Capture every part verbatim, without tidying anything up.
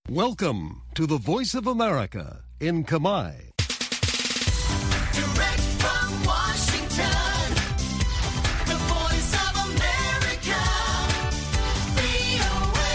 Welcome to the Voice of America in Khmer. Direct from Washington, the Voice of America, វី អូ เอ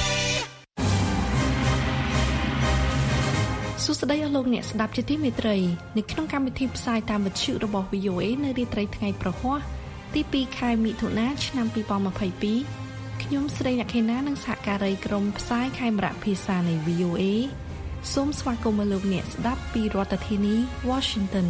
សួស្តីអស់លោកអ្នកស្ដាប់ជាទីមេត្រីនៅក្នុងកម្មវិធីផ្សាយតាមវិទ្យុរបស់ វី អូ เอ នៅរាត្រីថ្ងៃប្រហ័សទីពីរខែមិថុនាឆ្នាំពីរពាន់ម្ភៃពីរខ្ញុំស្រីអ្នកខេណានិងសហការីក្រុមផ្សាយខេមរៈភាសានៃ វី អូ เอ សូមស្វាគមន៍លោកអ្នកស្ដាប់ពីរដ្ឋធានី Washington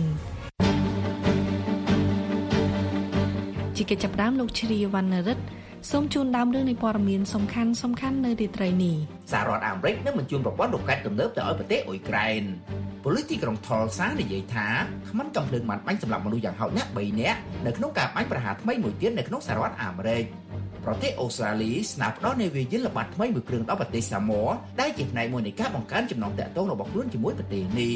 ជាកិច្ចចាប់ផ្ដើមលោកជ្រាវណ្ណរិទ្ធសូមជូនដើមរឿងនៃព័ត៌មានសំខាន់សំខាន់នៅរាត្រីនេះសហរដ្ឋអាមេរិកនឹងបញ្ជូនប្រព័ន្ធរ៉ុកែតទំនើបទៅឲ្យប្រទេសអ៊ុយក្រែនប៉ូលីសទីក្រុងថលសានិយាយថាខ្មាន់កំភ្លើងបានបាញ់សម្លាប់មនុស្សយ៉ាងហោចណាស់បីនាក់នៅក្នុងការបាញ់ប្រហារថ្មីមួយទៀតនៅក្នុងសហរដ្ឋអាមេរិកប្រទេសអូស្ត្រាលីស្នើផ្ដល់នាវាយន្តល្បាតថ្មីមួយគ្រឿងដល់ប្រទេសសាម៉ូដែលជាផ្នែកមួយនៃការបង្កើនចំណងទាក់ទងរបស់ខ្លួនជាមួយប្រទេសនេះ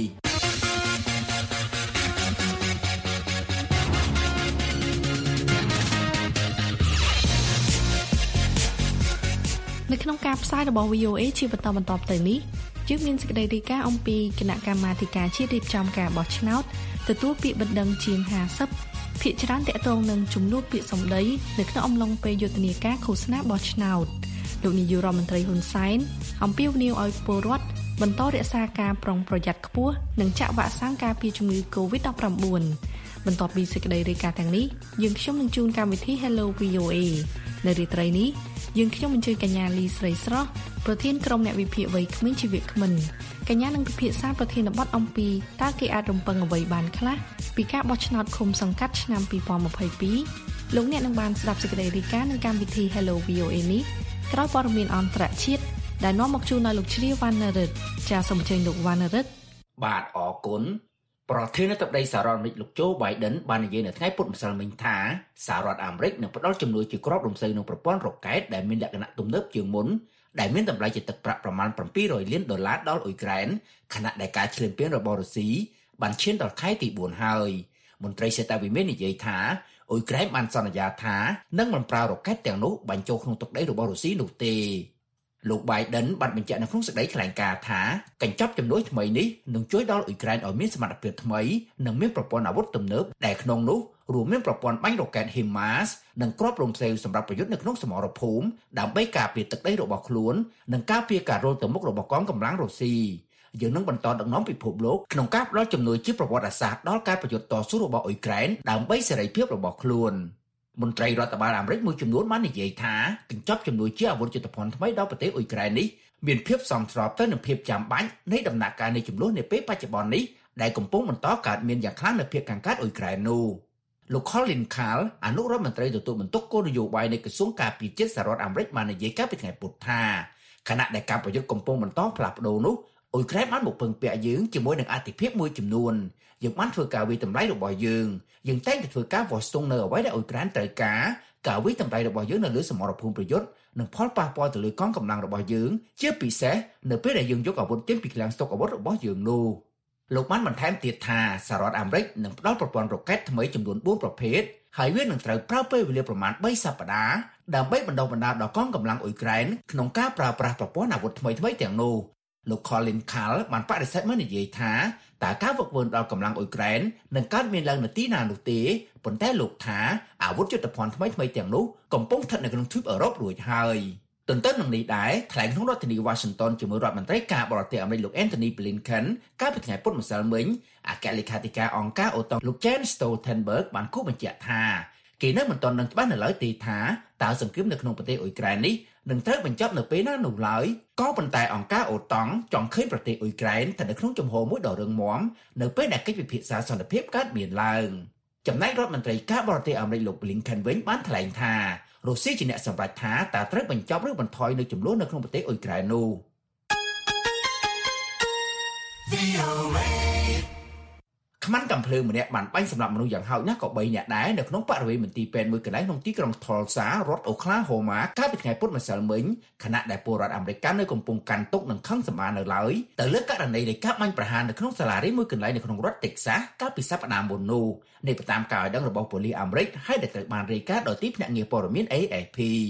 នៅក្នុងការផ្សាយរបស់ វី អូ เอ ជាបន្តបន្ទាប់ទៅនេះយើងមានសេចក្តីរាយការណ៍អំពីគណៈកម្មាធិការជាតិរៀបចំការបោះឆ្នោតទទួលពាក្យបណ្ដឹងជាងห้าสิบភាគច្រើនតាក់ទងនឹងចំនួនពាក្យសម្ដីនៅក្នុងអំឡុងពេលយុទ្ធនាការឃោសនាបោះឆ្នោតលោកនាយករដ្ឋមន្ត្រីហ៊ុនសែនអំពាវនាវឲ្យពលរដ្ឋបន្តរក្សាការប្រុងប្រយ័ត្នខ្ពស់និងចាក់វ៉ាក់សាំងការពារជំងឺ កូវីដ ដប់ប្រាំបួន បន្ទាប់ពីសេចក្តីរាយការណ៍ទាំងនេះយើងខ្ញុំនឹងជូនកម្មវិធី Hello វី អូ เอ នៅរាត្រីនេះយើងខ្ញុំអញ្ជើញកញ្ញាលីស្រីស្រស់ប្រធានក្រុមអ្នកវិភាគវ័យក្មេងជីវក្មិនកញ្ញានឹងពិភាក្សាប្រធានបទអំពីតើគេអាចរំពឹងអ្វីបានខ្លះពីការបោះឆ្នោតឃុំសង្កាត់ឆ្នាំពីរពាន់ម្ភៃពីរលោកអ្នកនឹងបានស្ដាប់សេចក្តីរាយការណ៍នៅកម្មវិធី Hello វី អូ เอ នេះក្រោយព័ត៌មានអន្តរជាតិដែលនាំមកជូនដល់លោកជ្រាវណ្ណរិទ្ធចាសសូមអញ្ជើញលោកវណ្ណរិទ្ធបាទអរគុណប្រធានាធិបតីសហរដ្ឋអាមេរិកលោកโจ Biden បាននិយាយនៅថ្ងៃពុធម្សិលមិញថាសហរដ្ឋអាមេរិកនឹងផ្តល់ជំនួយជាគ្រាប់រំសេវនឹងប្រព័ន្ធរ៉ុកែតដែលមានលក្ខណៈទំនើបជាងមុនដែលមានតម្លៃជាទឹកប្រាក់ប្រមាណseven hundredលានដុល្លារដល់អ៊ុយក្រែនខណៈដែលការឈ្លានពានរបស់រុស្ស៊ីបានឈានដល់ខែទីfourហើយមន្ត្រីសេតាវិមាននិយាយថាអ៊ុយក្រែនបានសន្យាថានឹងមិនប្រើរ៉ុកែតទាំងនោះបញ្ចូលក្នុងទឹកដីរបស់រុស្ស៊ីនោះទេលោក Biden បានបញ្ជាក់នៅក្នុងសេចក្តីថ្លែងការណ៍ថាកញ្ចប់ជំនួយថ្មីនេះនឹងជួយដល់អ៊ុយក្រែនឲ្យមានសមត្ថភាពថ្មីនិងមានប្រព័ន្ធអាវុធទំនើបដែលក្នុងនោះរួមមានប្រព័ន្ធបាញ់រ៉ុកែត HIMARS និងគ្រាប់រំសេវសម្រាប់ប្រយុទ្ធនៅក្នុងសមរភូមិដើម្បីការពារទឹកដីរបស់ខ្លួននិងការពារការរលទៅមុខរបស់កងកម្លាំងរុស្ស៊ីយើងនឹងបន្តដឹកនាំពិភពលោកក្នុងការផ្តល់ជំនួយជាប្រវត្តិសាស្ត្រដល់ការប្រយុទ្ធតស៊ូរបស់អ៊ុយក្រែនដើម្បីសេរីភាពរបស់ខ្លួនមន្ត្រីរដ្ឋបាលអាមេរិកមួយចំនួនបាននិយាយថាកញ្ចប់ជំនួយជាអាវុធយុទ្ធភ័ណ្ឌថ្មីដល់ប្រទេសអ៊ុយក្រែននេះមានភាពសមស្របទៅនឹងភាពចាំបាច់នៃដំណាក់កាលនៃជម្លោះនាពេលបច្ចុប្បន្ននេះដែលកំពុងបន្តកើតមានយ៉ាងខ្លាំងនៅភាគខាងកើតអ៊ុយក្រែននោះលោក Colin Kahl អនុរដ្ឋមន្ត្រីទទួលបន្ទុកគោលនយោបាយនៃក្រសួងការពារជាតិសហរដ្ឋអាមេរិកបាននិយាយកាលពីថ្ងៃពុធថាខណៈដែលការប្រយុទ្ធកំពុងបន្តផ្លាស់ប្ដូរនោះអ៊ុយក្រែនបានមកពឹងពាក់យើងជាមួយនឹងអធិភាពមួយចំនួនយើងបានធ្វើការវិតម្លៃរបស់យើងយើងតែងតែធ្វើការវាស់ស្ទង់នៅអ្វីដែលអ៊ុយក្រែនត្រូវការការវិតម្លៃរបស់យើងនៅលើសមរភូមិប្រយុទ្ធនិងផលប៉ះពាល់ទៅលើកងកម្លាំងរបស់យើងជាពិសេសនៅពេលដែលយើងយកអាវុធចេញពីឃ្លាំងស្តុកអាវុធរបស់យើងនោះលោកបានបន្ថែមទៀតថាសហរដ្ឋអាមេរិកនឹងផ្ដល់ប្រព័ន្ធរ៉ុកែតថ្មីចំនួនfourប្រភេទហើយវានឹងត្រូវប្រើពេលវេលាប្រមាណthreeសប្តាហ៍ដើម្បីបណ្ដុះបណ្ដាលដល់កងកម្លាំងអ៊ុយក្រែនក្នុងការប្រើប្រាស់ប្រព័ន្ធអាវុធថ្មីៗទាំងនោះលោក Colin Kahl បានបដិសេធមកនិយាយថាតើការវឹកវើដល់កម្លាំងអ៊ុយក្រែននឹងកើតមានឡើងនៅទីណានោះទេប៉ុន្តែលោកថាអាវុធយុទ្ធភ័ណ្ឌថ្មីៗទាំងនោះកំពុងស្ថិតនៅក្នុងទ្វីបអឺរ៉ុបរួចហើយទន្ទឹមនឹងនេះដែរថ្លែងក្នុងរដ្ឋធានី Washington ជាមួយរដ្ឋមន្ត្រីការបរទេសអាមេរិកលោក Antony Blinken កាលពីថ្ងៃពុធម្សិលមិញអគ្គលេខាធិការអង្គការអូតុងលោក Jens Stoltenberg បានគូបញ្ជាក់ថាគេនៅមិនទាន់នឹងច្បាស់នៅឡើយទេថាតើសង្គ្រាមនៅក្នុងប្រទេសអ៊ុយក្រែននេះនឹងត្រូវបញ្ចប់នៅពេលណានោះឡើយក៏ប៉ុន្តែអង្គការអូតុងចង់ឃើញប្រទេសអ៊ុយក្រែនស្ថិតនៅក្នុងជំហរមួយដ៏រឹងមាំនៅពេលដែលកិច្ចពិភាក្សាសន្តិភាពកើតមានឡើងចំណែករដ្ឋមន្ត្រីការបរទេសអាមេរិកលោក Blinken វិញបានថ្លែងថារុស្ស៊ីជាអ្នកសម្រេចថាតើត្រូវបញ្ចប់ឬបន្ថយនៅចំនួននៅក្នុងប្រទេសអ៊ុយក្រែននោះខ្មាន់កំភ្លើងម្នាក់បានបាញ់សម្លាប់មនុស្សយ៉ាងហោចណាស់ក៏បីនាក់ដែរនៅក្នុងបរិវេណមន្ទីរពេទ្យមួយកន្លែងក្នុងទីក្រុង Tulsa រដ្ឋ Oklahoma កាលពីថ្ងៃពុធម្សិលមិញខណៈដែលពលរដ្ឋអាមេរិកនៅកំពុងកាន់ទុក្ខនិងខឹងសម្បារនៅឡើយទៅលើករណីនៃការបាញ់ប្រហារនៅក្នុងសាលារៀនមួយកន្លែងនៅក្នុងរដ្ឋ Texas កាលពីសប្តាហ៍មុននោះនេះតាមការឲ្យដឹងរបស់ប៉ូលីសអាមេរិកហើយដែលត្រូវបានរាយការណ៍ដោយទីភ្នាក់ងារព័ត៌មាន A F P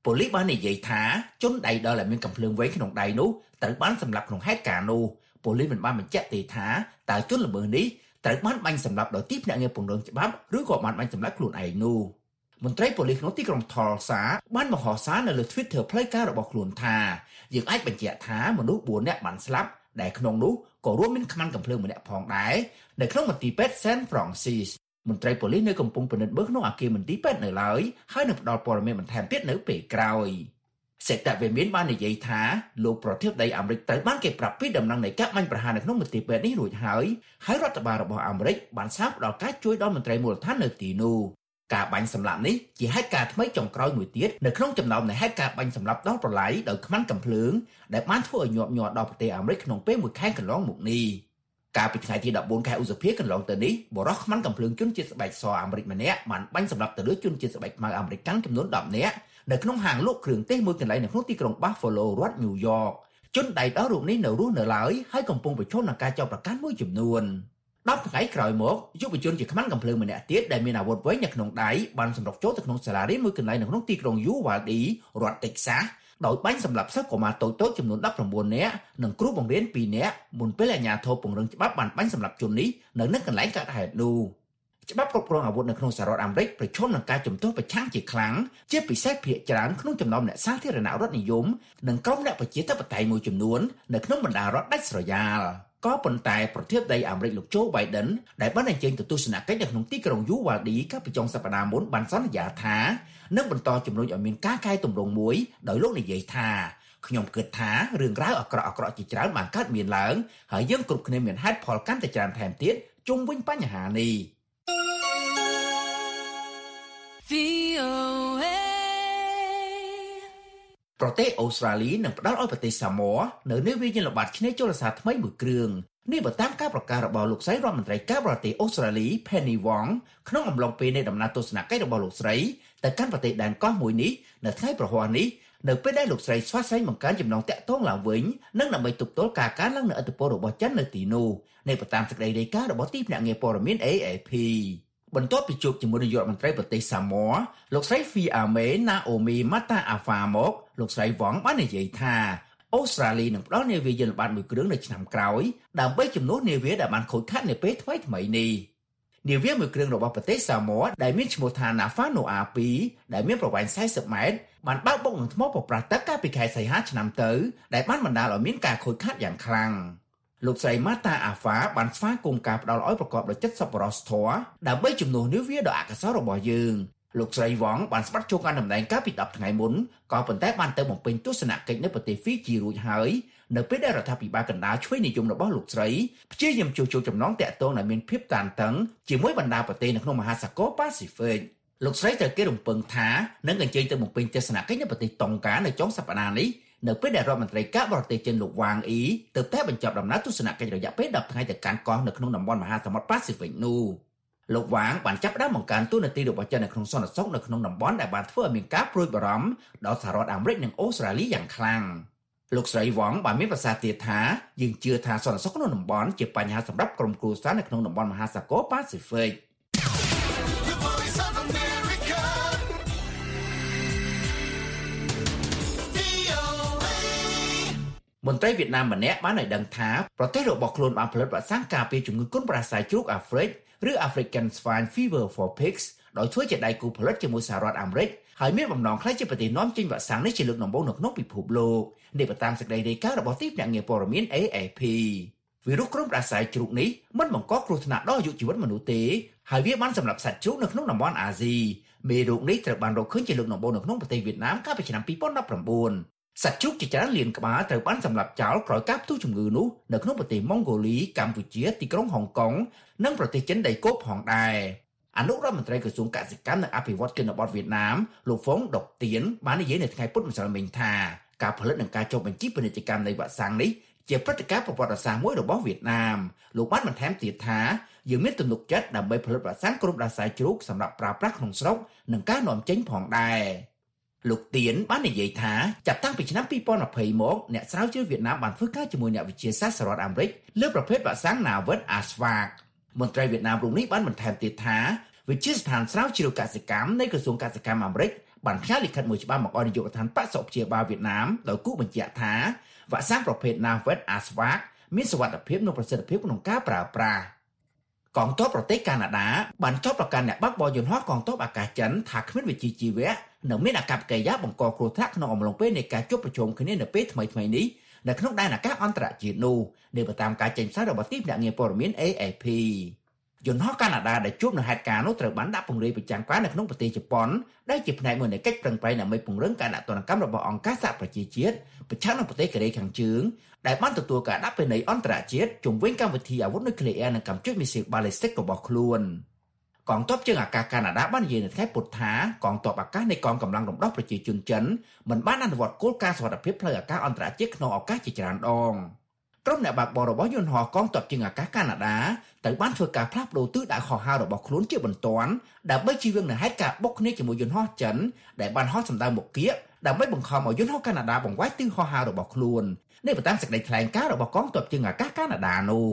ប៉ូលីសបាននិយាយថាជនដៃដល់ដែលមានកំភ្លើងវែងក្នុងដៃនោះត្រូវបានសម្លាប់ក្នុងហេតុការណ៍នោះប៉ូលីសមិនបានបញ្ជាក់ទេថាតើជនល្មើសនេះត្រូវបានបាញ់សម្លាប់ដោយទីភ្នាក់ងារពង្រឹងច្បាប់ឬក៏បានបាញ់សម្លាប់ខ្លួនឯងនោះមន្ត្រីប៉ូលីសក្នុងទីក្រុងថលសាបានបង្ហោះសារនៅលើ Twitter ផ្លូវការរបស់ខ្លួនថាយើងអាចបញ្ជាក់ថាមនុស្សបួននាក់បានស្លាប់ដែលក្នុងនោះក៏រួមមានខ្មាន់កំភ្លើងម្នាក់ផងដែរនៅក្នុងមន្ទីរពេទ្យ Saint Francis មន្ត្រីប៉ូលីសនៅកំពុងពិនិត្យមើលក្នុងអគារមន្ទីរពេទ្យនៅឡើយហើយនឹងផ្ដល់ព័ត៌មានបន្ថែមទៀតនៅពេលក្រោយសេតវិមានបាននិយាយថាលោកប្រធានាធិបតីអាមេរិកត្រូវបានគេប្រាប់ពីដំណឹងនៃការបាញ់ប្រហារនៅក្នុងមន្ទីរពេទ្យនេះរួចហើយហើយរដ្ឋបាលរបស់អាមេរិកបានស្នើផ្ដល់ការជួយដល់មន្ត្រីមូលដ្ឋាននៅទីនោះការបាញ់សម្លាប់នេះជាហេតុការណ៍ថ្មីចុងក្រោយមួយទៀតនៅក្នុងចំណោមនៃហេតុការណ៍បាញ់សម្លាប់ដល់ប្រឡាយដោយខ្មាន់កំភ្លើងដែលបានធ្វើឲ្យញាប់ញ័រដល់ប្រទេសអាមេរិកក្នុងពេលមួយខែកន្លងមកនេះកាលពីថ្ងៃទីដប់បួនខែឧសភាកន្លងទៅនេះបរិសុទ្ធខ្មាន់កំភ្លើងជនជាតិស្បែកសអាមេរិកម្នាក់បានបាញ់សម្លាប់ទៅលើជនជាតិស្បែកខ្មៅអាមេរិកចំនួនដប់នាក់នៅក្នុងហាងលក់គ្រឿងទេសមួយកន្លែងនៅក្នុងទីក្រុង Buffalo រដ្ឋ New York ជនដៃដល់រូបនេះនៅរស់នៅឡើយហើយកំពុងប្រឈមនឹងការចោទប្រកាន់មួយចំនួនដប់ថ្ងៃក្រោយមកយុវជនជាខ្មាន់កំភ្លើងម្នាក់ទៀតដែលមានអាវុធវែងនៅក្នុងដៃបានសម្រុកចូលទៅក្នុងសាលារៀនមួយកន្លែងនៅក្នុងទីក្រុង Uvalde រដ្ឋ Texas ដោយបាញ់សម្លាប់សិស្សកុមារតូចៗចំនួនដប់ប្រាំបួននាក់និងគ្រូបង្រៀនពីរនាក់មុនពេលអាជ្ញាធរពង្រឹងច្បាប់បានបាញ់សម្លាប់ជននេះនៅនឹងកន្លែងកើតហេតុនោះច្បាប់គ្រប់គ្រងអាវុធនៅក្នុងសហរដ្ឋអាមេរិកប្រឈមនឹងការជំទាស់ប្រឆាំងជាខ្លាំងជាពិសេសភាគច្រើនក្នុងចំណោមអ្នកសាធារណរដ្ឋនិយមនិងក្រុមអ្នកប្រជាធិបតេយ្យមួយចំនួននៅក្នុងបណ្ដារដ្ឋដាច់ស្រយាលក៏ប៉ុន្តែប្រធានាធិបតីអាមេរិកលោកโจ Biden ដែលបានអញ្ជើញទៅទស្សនកិច្ចនៅក្នុងទីក្រុង Uvalde កាលពីចុងសប្តាហ៍មុនបានសន្យាថានឹងបន្តជំរុញឲ្យមានការកែតម្រង់មួយដោយលោកនិយាយថាខ្ញុំគិតថារឿងរ៉ាវអាក្រក់អាក្រក់ជាច្រើនបានកើតមានឡើងហើយយើងគ្រប់គ្នាមានហេតុផលកាន់តែច្រើនថែមទៀតជុំវិញបញ្ហានេះប្រទេសអូស្ត្រាលីនឹងផ្ដល់ឲ្យប្រទេសសាម៉ានៅនាវាយានល្បាតឆ្នេរជលសាស្ត្រថ្មីមួយគ្រឿងនេះបើតាមការប្រកាសរបស់លោកស្រីរដ្ឋមន្ត្រីការបរទេសអូស្ត្រាលី Penny Wong ក្នុងអំឡុងពេលនៃដំណើរទស្សនកិច្ចរបស់លោកស្រីទៅកាន់ប្រទេសដែនកោះមួយនេះនៅថ្ងៃប្រហ័សនេះនៅពេលដែលលោកស្រីស្វាស្វែងបង្កើនចំណងតាក់ទងឡើងវិញនិងដើម្បីទប់ទល់ការកើនឡើងនៃឥទ្ធិពលរបស់ចិននៅទីនោះនេះបើតាមសេចក្តីរាយការណ៍របស់ទីភ្នាក់ងារព័ត៌មាន A F P បន្ទាប់ពីជួបជាមួយនាយករដ្ឋមន្ត្រីប្រទេសសាម៉ាលោកស្រី Fiame Naomi Mataafa មកលោកស្រីវ៉ងបាននិយាយថាអូស្ត្រាលីនឹងផ្ដល់នាវាយានល្បាតមួយគ្រឿងនៅឆ្នាំក្រោយដើម្បីជំនួសនាវាដែលបានខូចខាតនាពេលថ្មីថ្មីនេះនាវាមួយគ្រឿងរបស់ប្រទេសសាម៉ាដែលមានឈ្មោះថា Nafanoa ពីរដែលមានប្រវែងสี่สิบម៉ែត្របានបើកបុកនឹងថ្មប្រប្រាស់ទឹកកាលពីខែសីហាឆ្នាំទៅដែលបានបណ្ដាលឲ្យមានការខូចខាតយ៉ាងខ្លាំងលោកស្រី Mataafa បានស្វាគមន៍ការផ្ដល់ឲ្យប្រកបដោយចិត្តសប្បុរសធម៌ដើម្បីជំនួសនាវាដ៏អកុសលរបស់យើងលោកស្រីវ៉ងបានស្បាត់ចូលកាន់តំណែងកាលពីដប់ថ្ងៃមុនក៏ប៉ុន្តែបានទៅបំពេញទស្សនកិច្ចនៅប្រទេសហ្វីជីរួចហើយនៅពេលដែលរដ្ឋាភិបាលកណ្ដាលឆ្វេងនិយមរបស់លោកស្រីព្យាយាមជួសជុលចំណងតាក់ទងដែលមានភាពតានតឹងជាមួយបណ្ដាប្រទេសនៅក្នុងមហាសាគរប៉ាស៊ីហ្វិកលោកស្រីត្រូវគេរំពឹងថានឹងអញ្ជើញទៅបំពេញទស្សនកិច្ចនៅប្រទេសតុងកានៅចុងសប្តាហ៍នេះនៅពេលដែលរដ្ឋមន្ត្រីការបរទេសចិនលោកវ៉ាងអ៊ីទៅតែបញ្ចប់ដំណើរទស្សនកិច្ចរយៈពេលដប់ថ្ងៃទៅកាន់កោះនៅក្នុងតំបន់មហាសមុទ្រប៉ាស៊ីហ្វិកនោះលោកវ៉ាងបានចាប់ផ្ដើមបង្កើនតួនាទីរបស់ចិននៅក្នុងសន្តិសុខនៅក្នុងតំបន់ដែលបានធ្វើឲ្យមានការព្រួយបារម្ភដល់សហរដ្ឋអាមេរិកនិងអូស្ត្រាលីយ៉ាងខ្លាំងលោកស្រីវ៉ងបានមានប្រសាសន៍ទៀតថាយើងជឿថាសន្តិសុខក្នុងតំបន់ជាបញ្ហាសម្រាប់ក្រុមគ្រួសារនៅក្នុងតំបន់មហាសាគរប៉ាស៊ីហ្វិកមន្ត្រីវៀតណាមម្នាក់បានឲ្យដឹងថាប្រទេសរបស់ខ្លួនបានផលិតវ៉ាក់សាំងការពារជំងឺគុនផ្ដាសាយជ្រូកអាហ្វ្រិកឬ African Swine Fever for Pigs ដោយធ្វើជាដៃគូផលិតជាមួយសហរដ្ឋអាមេរិកហើយមានបំណងខ្លះជាប្រទេសនាំចេញវ៉ាក់សាំងនេះជាលើកដំបូងនៅក្នុងពិភពលោកនេះបើតាមសេចក្តីរាយការណ៍របស់ទីភ្នាក់ងារព័ត៌មាន A F P វីរុសគ្រុនផ្ដាសាយជ្រូកនេះមិនបង្កគ្រោះថ្នាក់ដល់អាយុជីវិតមនុស្សទេហើយវាបានសម្លាប់សត្វជ្រូកនៅក្នុងតំបន់អាស៊ីមេរោគនេះត្រូវបានរកឃើញជាលើកដំបូងនៅក្នុងប្រទេសវៀតណាមកាលពីឆ្នាំពីរពាន់ដប់ប្រាំបួនសត្វជ្រូកជាច្រើនលានក្បាលត្រូវបានសម្លាប់ចោលក្រោយការផ្ទុះជំងឺនោះនៅក្នុងប្រទេសម៉ុងហ្គូលីកម្ពុជាទីក្រុងហុងកុងនិងប្រទេសចិនដីគោកផងដែរអនុរដ្ឋមន្ត្រីក្រសួងកសិកម្មនិងអភិវឌ្ឍជនបទវៀតណាមលោកហ្វុងដុកទៀនបាននិយាយនៅថ្ងៃពុធម្សិលមិញថាការផលិតនិងការចុះបញ្ជីពាណិជ្ជកម្មនៃវ៉ាក់សាំងនេះជាព្រឹត្តិការណ៍ប្រវត្តិសាស្ត្រមួយរបស់វៀតណាមលោកបានបន្ថែមទៀតថាយើងមានទំនុកចិត្តដើម្បីផលិតវ៉ាក់សាំងគ្រុនផ្ដាសាយជ្រូកសម្រាប់ប្រើប្រាស់ក្នុងស្រុកនិងការនាំចេញផងដែរលោកទៀនបាននិយាយថាចាប់តាំងពីឆ្នាំពីរពាន់ยี่สิบមកអ្នកស្រាវជ្រាវវៀតណាមបានធ្វើការជាមួយអ្នកវិទ្យាសាស្ត្រសហរដ្ឋអាមេរិកលើប្រភេទវ៉ាក់សាំង Navid Asvac មន្ត្រីវៀតណាមរូបនេះបានបន្ថែមទៀតថាវិទ្យាស្ថានស្រាវជ្រាវកសិកម្មនៃក្រសួងកសិកម្មអាមេរិកបានផ្ញើលិខិតមួយច្បាប់មកឲ្យនាយកដ្ឋានបក្សសុខព្យាបាលវៀតណាមដោយគូបញ្ជាក់ថាវ៉ាក់សាំងប្រភេទ Naved Asvac មានសុវត្ថិភាពនិងប្រសិទ្ធភាពក្នុងការប្រើប្រាស់កងទ័ពប្រទេសកាណាដាបានចោទប្រកាន់អ្នកបើកបរយន្តហោះកងទ័ពអាកាសចិនថាគ្មានវិជ្ជាជីវៈនិងមានអាកប្បកិរិយាបង្កគ្រោះថ្នាក់ក្នុងអំឡុងពេលនៃការជួបប្រជុំគ្នានៅពេលថ្មីៗនេះនៅក្នុងដែនអាកាសអន្តរជាតិនោះដោយតាមការចេញផ្សាយរបស់ទីភ្នាក់ងារព័ត៌មាន A F P យន្តហោះកាណាដាដែលជួបនៅហេតុការណ៍នោះត្រូវបានដាក់ពង្រាយប្រចាំការនៅក្នុងប្រទេសជប៉ុនដែលជាផ្នែកមួយនៃកិច្ចប្រឹងប្រែងដើម្បីពង្រឹងការដាក់ទណ្ឌកម្មរបស់អង្គការសហប្រជាជាតិប្រឆាំងនឹងប្រទេសកូរ៉េខាងជើងដែលបានទទួលការដាក់ពិន័យអន្តរជាតិជំវិញកម្មវិធីអាវុធនុយក្លេអ៊ែរនិងកម្មជុយមីស៊ីលបាឡេស្ទិករបស់ខ្លួនកងទ័ពជើងអាកាសកាណាដាបាននិយាយនៅថ្ងៃពុធថាកងទ័ពអាកាសនៃកងកម្លាំងរំដោះប្រជាជនចិនមិនបានអនុវត្តគោលការណ៍សុវត្ថិភាពផ្លូវអាកាសអន្តរជាតិក្នុងឱកាសជាច្រើនដងក្រុមអ្នកបើកបររបស់យន្តហោះកងទ័ពជើងអាកាសកាណាដាត្រូវបានធ្វើការផ្លាស់ប្តូរទិសដៅហោះហើររបស់ខ្លួនជាបន្ទាន់ដើម្បីជៀសវាងនឹងហេតុការណ៍បុកគ្នាជាមួយយន្តហោះចិនដែលបានហោះសម្ដៅមកគៀកដើម្បីបង្ខំឲ្យយន្តហោះកាណាដាបង្វែរទិសហោះហើររបស់ខ្លួននេះតាមសេចក្តីថ្លែងការណ៍របស់កងទ័ពជើងអាកាសកាណាដានោះ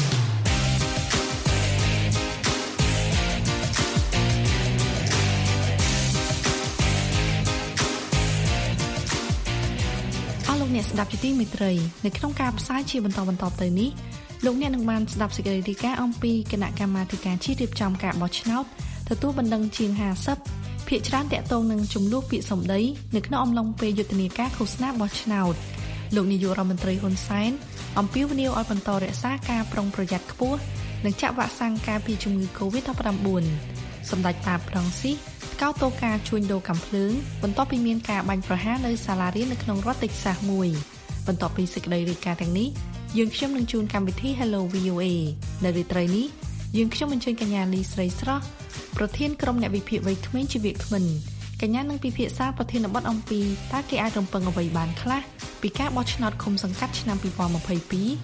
អ្នកស្ដាប់ជាទីមេត្រីនៅក្នុងការផ្សាយជាបន្តបន្ទាប់ទៅនេះលោកអ្នកនឹងបានស្ដាប់សេចក្តីរាយការណ៍អំពីគណៈកម្មាធិការជាតិរៀបចំការបោះឆ្នោតទទួលបណ្ដឹងជាងห้าសិបភាគច្រើនតាក់ទងនឹងចំនួនពាក្យសម្ដីនៅក្នុងអំឡុងពេលយុទ្ធនាការឃោសនាបោះឆ្នោតលោកនាយករដ្ឋមន្ត្រីហ៊ុនសែនអំពាវនាវឲ្យបន្តរក្សាការប្រុងប្រយ័ត្នខ្ពស់និងចាក់វ៉ាក់សាំងការពារជំងឺ កូវីដ ដប់ប្រាំបួន សម្ដេចប៉ាប្រង់ស៊ីកោតតូការជួញដូរកាំភ្លើងបន្ទាប់ពីមានការបាញ់ប្រហារនៅសាលារៀននៅក្នុងរដ្ឋតិចសាសមួយបន្ទាប់ពីសេចក្តីរាយការណ៍ទាំងនេះយើងខ្ញុំនឹងជួនកម្មវិធី Hello វី អូ A នៅរាត្រីនេះយើងខ្ញុំអញ្ជើញកញ្ញាលីស្រីស្រស់ប្រធានក្រុមអ្នកវិភាគវ័យក្មេងជាវាគ្មិនកញ្ញានឹងពិភាក្សាប្រធានបទអំពីតើគេអាចរំពឹងអ្វីបានខ្លះពីការបោះឆ្នោតឃុំសង្កាត់ឆ្នាំពីរពាន់ម្ភៃពីរ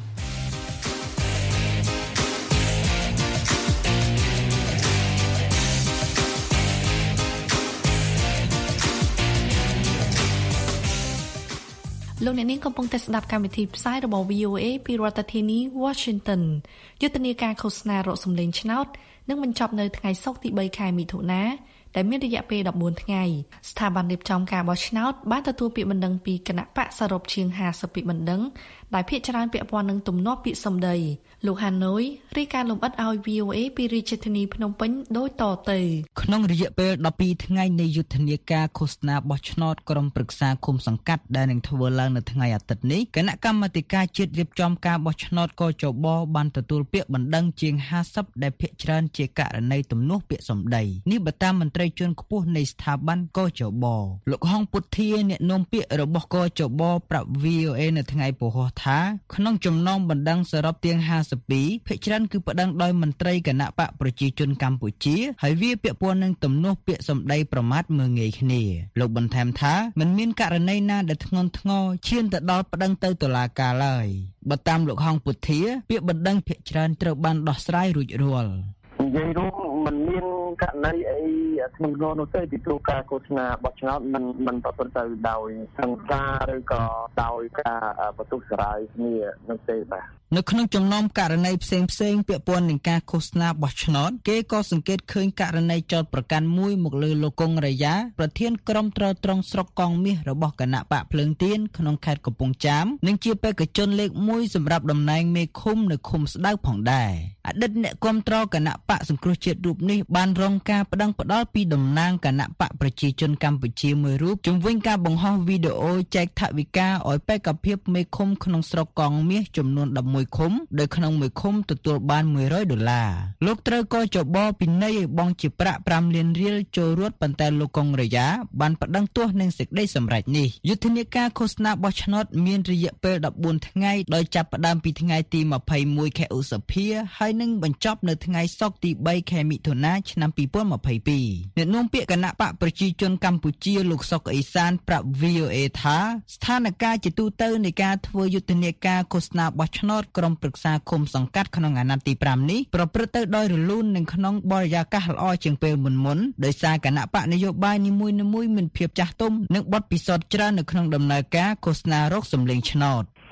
លោកអ្នកនាងកំពុងតែស្ដាប់កម្មវិធីផ្សាយរបស់ វី អូ A ពីរដ្ឋធានី Washington យុទ្ធនាការឃោសនារកសម្លេងឆ្នោតនឹងបញ្ចប់នៅថ្ងៃសុក្រទីបីខែមិថុនាដែលមានរយៈពេលដប់បួនថ្ងៃស្ថាប័នរៀបចំការបោះឆ្នោតបានទទួលពាក្យបណ្ដឹងពីគណៈបកសរុបជាងห้าសិបពាក្យបណ្ដឹងដែលភាគច្រើនពាក់ព័ន្ធនឹងទំនាស់ពាក្យសម្ដីលោកហាណូយរាយការណ៍លម្អិតឲ្យ វី អូ A ពីរាជធានីភ្នំពេញដូចតទៅក្នុងរយៈពេលដប់ពីរថ្ងៃនៃយុទ្ធនាការឃោសនាបោះឆ្នោតក្រុមប្រឹក្សាឃុំសង្កាត់ដែលនឹងធ្វើឡើងនៅថ្ងៃអាទិត្យនេះគណៈកម្មាធិការជាតិរៀបចំការបោះឆ្នោតកចបបានទទួលពាក្យបណ្ដឹងជាងห้าសិបដែលភាគច្រើនជាករណីទំនាស់ពាក្យសម្ដីនេះបើតាមមន្ត្រីជាន់ខ្ពស់នៃស្ថាប័នកចបលោកហុងពុទ្ធាអ្នកនាំពាក្យរបស់កចបប្រាប់ វី អូ A នៅថ្ងៃពហុថាក្នុងចំណោមបណ្ដឹងសរុបទាំងห้าសិបពីរភាគច្រើនគឺបណ្ដឹងដោយមន្ត្រីគណៈបកប្រជាជនកម្ពុជាហើយវាពាក់ព័ន្ធនឹងទំនាស់ពាក្យសម្ដីប្រមាថមើលងាយគ្នាលោកបន្ថែមថាមិនមានករណីណាដែលធ្ងន់ធ្ងរឈានទៅដល់ប្តឹងទៅតុលាការឡើយបើតាមលោកហុងពុទ្ធាពាក្យបណ្ដឹងភាគច្រើនត្រូវបានដោះស្រាយរួចរាល់និយាយរួមมันមានករណីអីធ្ងន់ធ្ងរនោះទេពីព្រោះការឃោសនាបោះឆ្នោតมันมันប្រព្រឹត្តទៅដោយសង្សារឬក៏ដោយការបន្ទុះសារាយគ្នានោះទេបាទនៅក្នុងចំណោមករណីផ្សេងផ្សេងពាក់ព័ន្ធនឹងការឃោសនាបោះឆ្នោតគេក៏សង្កេតឃើញករណីចោទប្រកាន់មួយមកលើលោកកុងរយ៉ាប្រធានក្រុមត្រួតត្រងស្រុកកងមាសរបស់គណៈបកភ្លើងទៀនក្នុងខេត្តកំពង់ចាមនិងជាបេក្ខជនលេខមួយសម្រាប់តំណែងមេឃុំនៅឃុំស្ដៅផងដែរអតីតអ្នកគាំទ្រគណៈបកសង្គ្រោះជាតិរូបនេះបានរងការប្តឹងផ្តល់ពីតំណាងគណៈបកប្រជាជនកម្ពុជាមួយរូបជំវិញការបង្ហោះវីដេអូចែកថវិកាឲ្យបេក្ខភាពមេឃុំក្នុងស្រុកកងមាសចំនួនដប់មួយឃុំដោយក្នុងមួយឃុំទទួលបានមួយរយដុល្លារលោកត្រូវក៏ចបពិន័យឲ្យបង់ជាប្រាក់ប្រាំលានរៀលចូលរដ្ឋប៉ុន្តែលោកកុងរយ៉ាបានប្តឹងទោសនឹងសេចក្តីសម្រេចនេះយុទ្ធនាការឃោសនាបោះឆ្នោតមានរយៈពេលដប់បួនថ្ងៃដោយចាប់ផ្ដើមពីថ្ងៃទីម្ភៃមួយខែឧសភាហើយនឹងបញ្ចប់នៅថ្ងៃសុក្រទីបីខែមិថុនាឆ្នាំពីរពាន់ម្ភៃពីរអ្នកនាំពាក្យគណៈបកប្រជាជនកម្ពុជាលោកសុកអេសានប្រាប់ វី អូ A ថាស្ថានភាពជាទូទៅនៃការធ្វើយុទ្ធនាការឃោសនាបោះឆ្នោតក្រុមប្រឹក្សាឃុំសង្កាត់ក្នុងអាណត្តិទីប្រាំនេះប្រព្រឹត្តទៅដោយរលូននិងក្នុងបរិយាកាសល្អជាងពេលមុនមុនដោយសារគណៈបកនយោបាយនីមួយៗមានភាពចាស់ទុំនិងបទពិសោធន៍ច្រើននៅក្នុងដំណើរការឃោសនារកសម្លេងឆ្នោត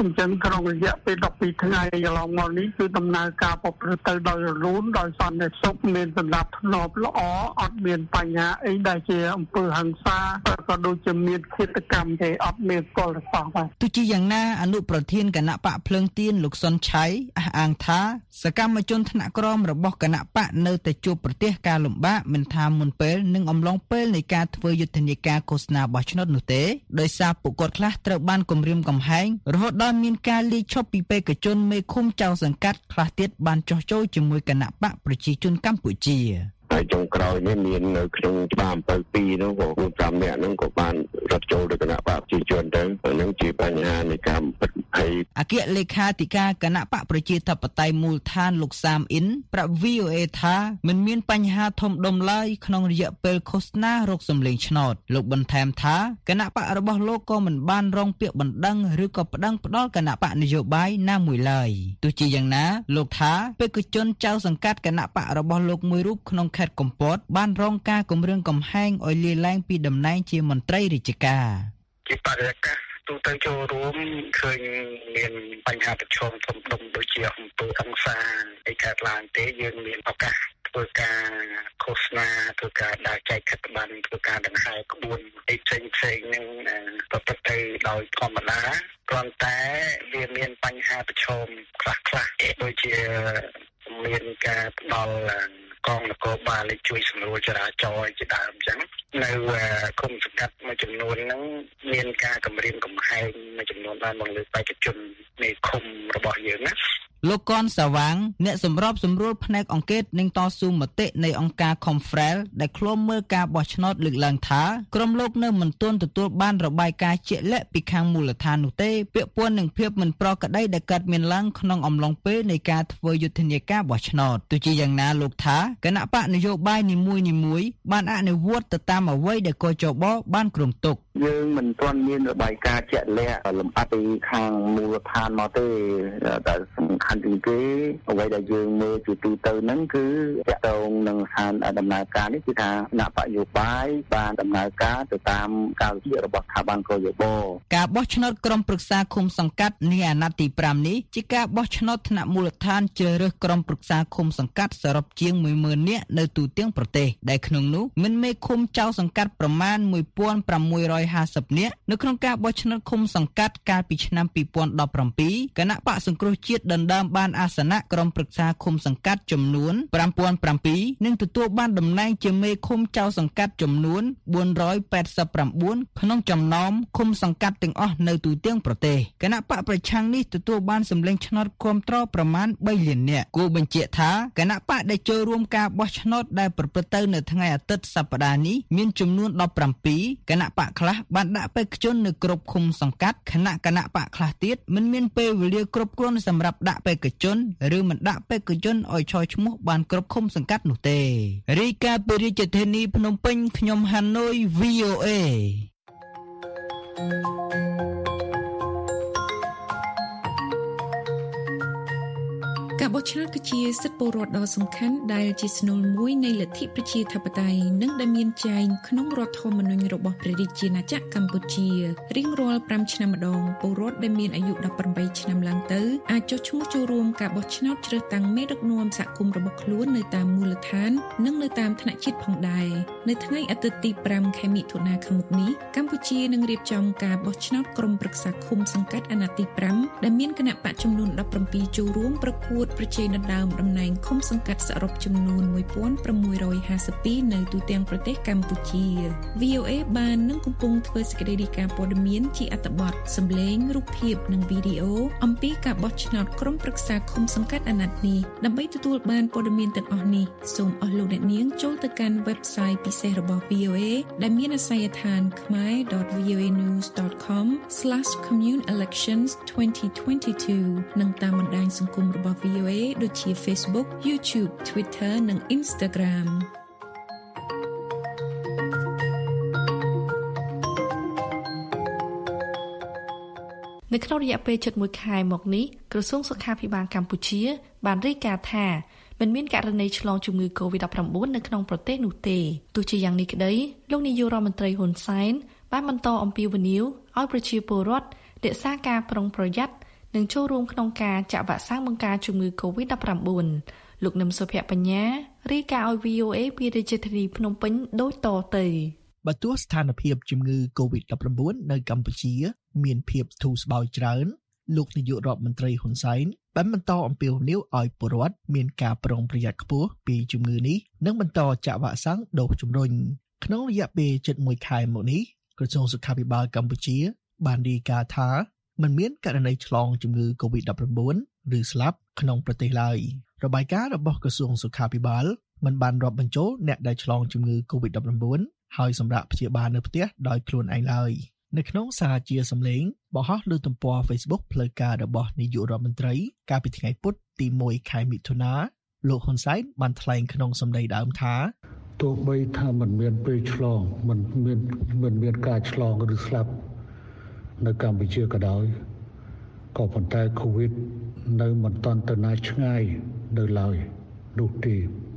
អញ្ចឹងក្នុងរយៈពេលដប់ពីរថ្ងៃកន្លងមកនេះគឺដំណើរការប្រព្រឹត្តទៅដោយរលូនដោយសន្តិសុខមានសណ្ដាប់ធ្នាប់ល្អអត់មានបញ្ហាអីដែលជាអំពើហិង្សាក៏ដូចជាមានឃាតកម្មទេអត់មានគល់សោះបាទទោះជាយ៉ាងណាអនុប្រធានគណៈបកភ្លើងទៀនលោកសុនឆៃអះអាងថាសកម្មជនថ្នាក់ក្រមរបស់គណៈបកនៅតែជួបប្រទះការលំបាកមិនថាមុនពេលនិងអំឡុងពេលនៃការធ្វើយុទ្ធនាការឃោសនាបោះឆ្នោតនោះទេដោយសារពួកគាត់ខ្លះត្រូវបានគំរាមកំហែងរហូតដល់មានការលាយឈប់ពីបេក្ខជនមេឃុំចៅសង្កាត់ខ្លះទៀតបានចោះចូលជាមួយគណៈបកប្រជាជនកម្ពុជាហើយចុងក្រោយនេះមាននៅក្នុងច្បាប់អំពើពីរនោះក៏គូប្រាំនាក់ហ្នឹងក៏បានរត់ចូលទៅគណៈបកប្រជាជនទៅហ្នឹងជាបញ្ហានៃការពិតហើយអគ្គលេខាធិការគណៈបកប្រជាធិបតេយ្យមូលដ្ឋានលោកសាមអ៊ីនប្រាប់ វី អូ អេ ថាមិនមានបញ្ហាធំដុំឡើយក្នុងរយៈពេលឃោសនារកសម្លេងឆ្នោតលោកបន្ថែមថាគណៈបករបស់លោកក៏មិនបានរងពាក្យបណ្ដឹងឬក៏ប្តឹងផ្ដាល់គណៈបកនយោបាយណាមួយឡើយទោះជាយ៉ាងណាលោកថាបេក្ខជនចៅសង្កាត់គណៈបករបស់លោកមួយរូបក្នុងខេត្តកំពតបានរងការគំរាមកំហែងឲ្យលាលែងពីតំណែងជាមន្ត្រីរាជការជាបរិយាកាសទូទៅចូលរួមឃើញមានបញ្ហាប្រឈមធំដុំដូចជាអំពើហិង្សាឯកើតឡើងទេយើងមានឱកាសធ្វើការឃោសនាធ្វើការដើរចែកខិត្តប័ណ្ណធ្វើការដង្ហែក្បួនឯផ្សេងផ្សេងនឹងប្រព្រឹត្តទៅដោយធម្មតាគ្រាន់តែវាមានបញ្ហាប្រឈមខ្លះខ្លះដូចជាមានការផ្ដល់កងនគរបាលជួយសម្រួលចរាចរណ៍ជាដើមអញ្ចឹងនៅគុំសង្កាត់មួយចំនួនហ្នឹងមានការគម្រាមកំហែងមួយចំនួនបានមកលើបេក្ខជននៃឃុំរបស់យើងណាលោកកនសាវាងអ្នកសម្របសម្រួលផ្នែកអង្គការនិងតស៊ូមតិនៃអង្គការ Confrel ដែលឃ្លាំមើលការបោះឆ្នោតលើកឡើងថាក្រុមលោកនៅមិនទាន់ទទួលបានរបាយការណ៍ជាក់លាក់ពីខាងមូលដ្ឋាននោះទេពាក់ព័ន្ធនឹងភាពមិនប្រក្រតីដែលកើតមានឡើងក្នុងអំឡុងពេលនៃការធ្វើយុទ្ធនាការបោះឆ្នោតទោះជាយ៉ាងណាលោកថាគណៈបកនយោបាយនីមួយៗបានអនុវត្តទៅតាមអ្វីដែលកជបបានគ្រោងទុកយើងមិនទាន់មានរបាយការណ៍ជាក់លាក់លម្អិតពីខាងមូលដ្ឋានមកទេតែសំខាន់ជាងគេអ្វីដែលយើងមើលជាទូទៅហ្នឹងគឺទាក់ទងនឹងស្ថានដំណើរការនេះគឺថាគណៈបកយោបាយបានដំណើរការទៅតាមការវិភាគរបស់ស្ថាប័នកយបការបោះឆ្នោតក្រុមប្រឹក្សាឃុំសង្កាត់នាអាណត្តិទីប្រាំនេះជាការបោះឆ្នោតថ្នាក់មូលដ្ឋានជ្រើសរើសក្រុមប្រឹក្សាឃុំសង្កាត់សរុបជាងមួយម៉ឺននាក់នៅទូទាំងប្រទេសដែលក្នុងនោះមានមេឃុំចៅសង្កាត់ប្រមាណមួយពាន់ប្រាំមួយរយហាសិបនាក់នៅក្នុងការបោះឆ្នោតឃុំសង្កាត់កាលពីឆ្នាំពីរពាន់ដប់ប្រាំពីរគណៈបកសង្គ្រោះជាតិដណ្ដើមបានអាសនៈក្រុមប្រឹក្សាឃុំសង្កាត់ចំនួនប្រាំពាន់ប្រាំពីរនិងទទួលបានតំណែងជាមេឃុំចៅសង្កាត់ចំនួនបួនរយแปดสิบเก้าក្នុងចំណោមឃុំសង្កាត់ទាំងអស់នៅទូទាំងប្រទេសគណៈបកប្រឆាំងនេះទទួលបានសម្លេងឆ្នោតគាំទ្រប្រមាណបីលាននាក់គួរបញ្ជាក់ថាគណៈបកដែលចូលរួមការបោះឆ្នោតដែលប្រព្រឹត្តទៅនៅថ្ងៃអាទិត្យសប្តាហ៍នេះមានចំនួនដប់ប្រាំពីរគណៈបកខ្លះបានដាក់បេក្ខជននៅគ្រប់ឃុំសង្កាត់ខណៈគណៈបកខ្លះទៀតមិនមានពេលវេលាគ្រប់គ្រាន់សម្រាប់ដាក់បេក្ខជនឬមិនដាក់បេក្ខជនឲ្យឆយឈ្មោះបានគ្រប់ឃុំសង្កាត់នោះទេរាយការណ៍ពីរាជធានីភ្នំពេញខ្ញុំហាណូយ វី អូ អេការបោះឆ្នោតគឺជាសិទ្ធិពលរដ្ឋដ៏សំខាន់ដែលជាស្នូលមួយនៃលទ្ធិប្រជាធិបតេយ្យនិងដែលមានចែងក្នុងរដ្ឋធម្មនុញ្ញរបស់ព្រះរាជាណាចក្រកម្ពុជារៀងរាល់ប្រាំឆ្នាំម្ដងពលរដ្ឋដែលមានអាយុដប់ប្រាំបីឆ្នាំឡើងទៅអាចចុះឈ្មោះចូលរួមការបោះឆ្នោតជ្រើសតាំងមេដឹកនាំសហគមន៍របស់ខ្លួននៅតាមមូលដ្ឋាននិងនៅតាមថ្នាក់ជាតិផងដែរនៅថ្ងៃអាទិត្យទីប្រាំខែមិថុនាខាងមុខនេះកម្ពុជានឹងរៀបចំការបោះឆ្នោតក្រុមប្រឹក្សាឃុំសង្កាត់អាណត្តិទីប្រាំដែលមានគណៈបកចំនួនដប់ប្រាំពីរចូលរួមប្រកួតប្រជែងដណ្ដើមតំណែងឃុំសង្កាត់សរុបចំនួនមួយពាន់ប្រាំមួយរយហាសិបពីរនៅទូទាំងប្រទេសកម្ពុជា វី អូ អេ បាននឹងកំពុងធ្វើសេចក្តីរាយការណ៍ព័ត៌មានជាអត្ថបទសម្លេងរូបភាពនិងវីដេអូអំពីការបោះឆ្នោតក្រុមប្រឹក្សាឃុំសង្កាត់អាណត្តិនេះដើម្បីទទួលបានព័ត៌មានទាំងអស់នេះសូមអស់លោកអ្នកនាងចូលទៅកាន់ website ពិសេសរបស់ វី អូ អេ ដែលមានអាសយដ្ឋាន khmer dot v o a news dot com slash commune elections twenty twenty-two និងតាមបណ្ដាញសង្គមរបស់ វី អូ អេ ដូចជា Facebook, YouTube, Twitter និង Instagram នៅក្នុងរយៈពេលជិតមួយខែមកនេះក្រសួងសុខាភិបាលកម្ពុជាបានរាយការណ៍ថាមិនមានករណីឆ្លងជំងឺ កូវីដ ដប់ប្រាំបួន នៅក្នុងប្រទេសនោះទេទោះជាយ៉ាងនេះក្តីលោកនាយករដ្ឋមន្ត្រីហ៊ុនសែនបានបន្តអំពាវនាវឲ្យប្រជាពលរដ្ឋរក្សាការប្រុងប្រយ័ត្ននឹងចូលរួមក្នុងការចាក់វ៉ាក់សាំងបង្ការជំងឺ កូវីដ ដប់ប្រាំបួន លោកនឹមសុភបញ្ញារាយការណ៍ឲ្យ វី អូ អេ ពីរាជធានីភ្នំពេញដូចតទៅបើទោះស្ថានភាពជំងឺ កូវីដ ដប់ប្រាំបួន នៅកម្ពុជាមានភាពធូរស្បើយច្រើនលោកនាយករដ្ឋមន្ត្រីហ៊ុនសែនបានបន្តអំពាវនាវឲ្យពលរដ្ឋមានការប្រុងប្រយ័ត្នខ្ពស់ពីជំងឺនេះនិងបន្តចាក់វ៉ាក់សាំងដូសជំរុញក្នុងរយៈពេលជិតមួយខែមកនេះក្រសួងសុខាភិបាលកម្ពុជាបានរាយការណ៍ថាមិនមានករណីឆ្លងជំងឺ កូវីដ ដប់ប្រាំបួន ឬស្លាប់ក្នុងប្រទេសឡើយរបាយការណ៍របស់ក្រសួងសុខាភិបាលមិនបានរាប់បញ្ចូលអ្នកដែលឆ្លងជំងឺ កូវីដ ដប់ប្រាំបួន ហើយសម្រាប់ព្យាបាលនៅផ្ទះដោយខ្លួនឯងឡើយនៅក្នុងសារជាសម្លេងបង្ហោះលើទំព័រ Facebook ផ្លូវការរបស់នាយករដ្ឋមន្ត្រីកាលពីថ្ងៃពុធទីមួយខែមិថុនាលោកហ៊ុនសែនបានថ្លែងក្នុងសម្ដីដើមថាទោះបីថាมันមានពេលឆ្លងมันមានมันមានការឆ្លងឬស្លាប់នៅកម្ពុជាក៏ដោយក៏ប៉ុន្តែ COVID នៅមិនទាន់ទៅណាឆ្ងាយនៅឡើយនោះទេ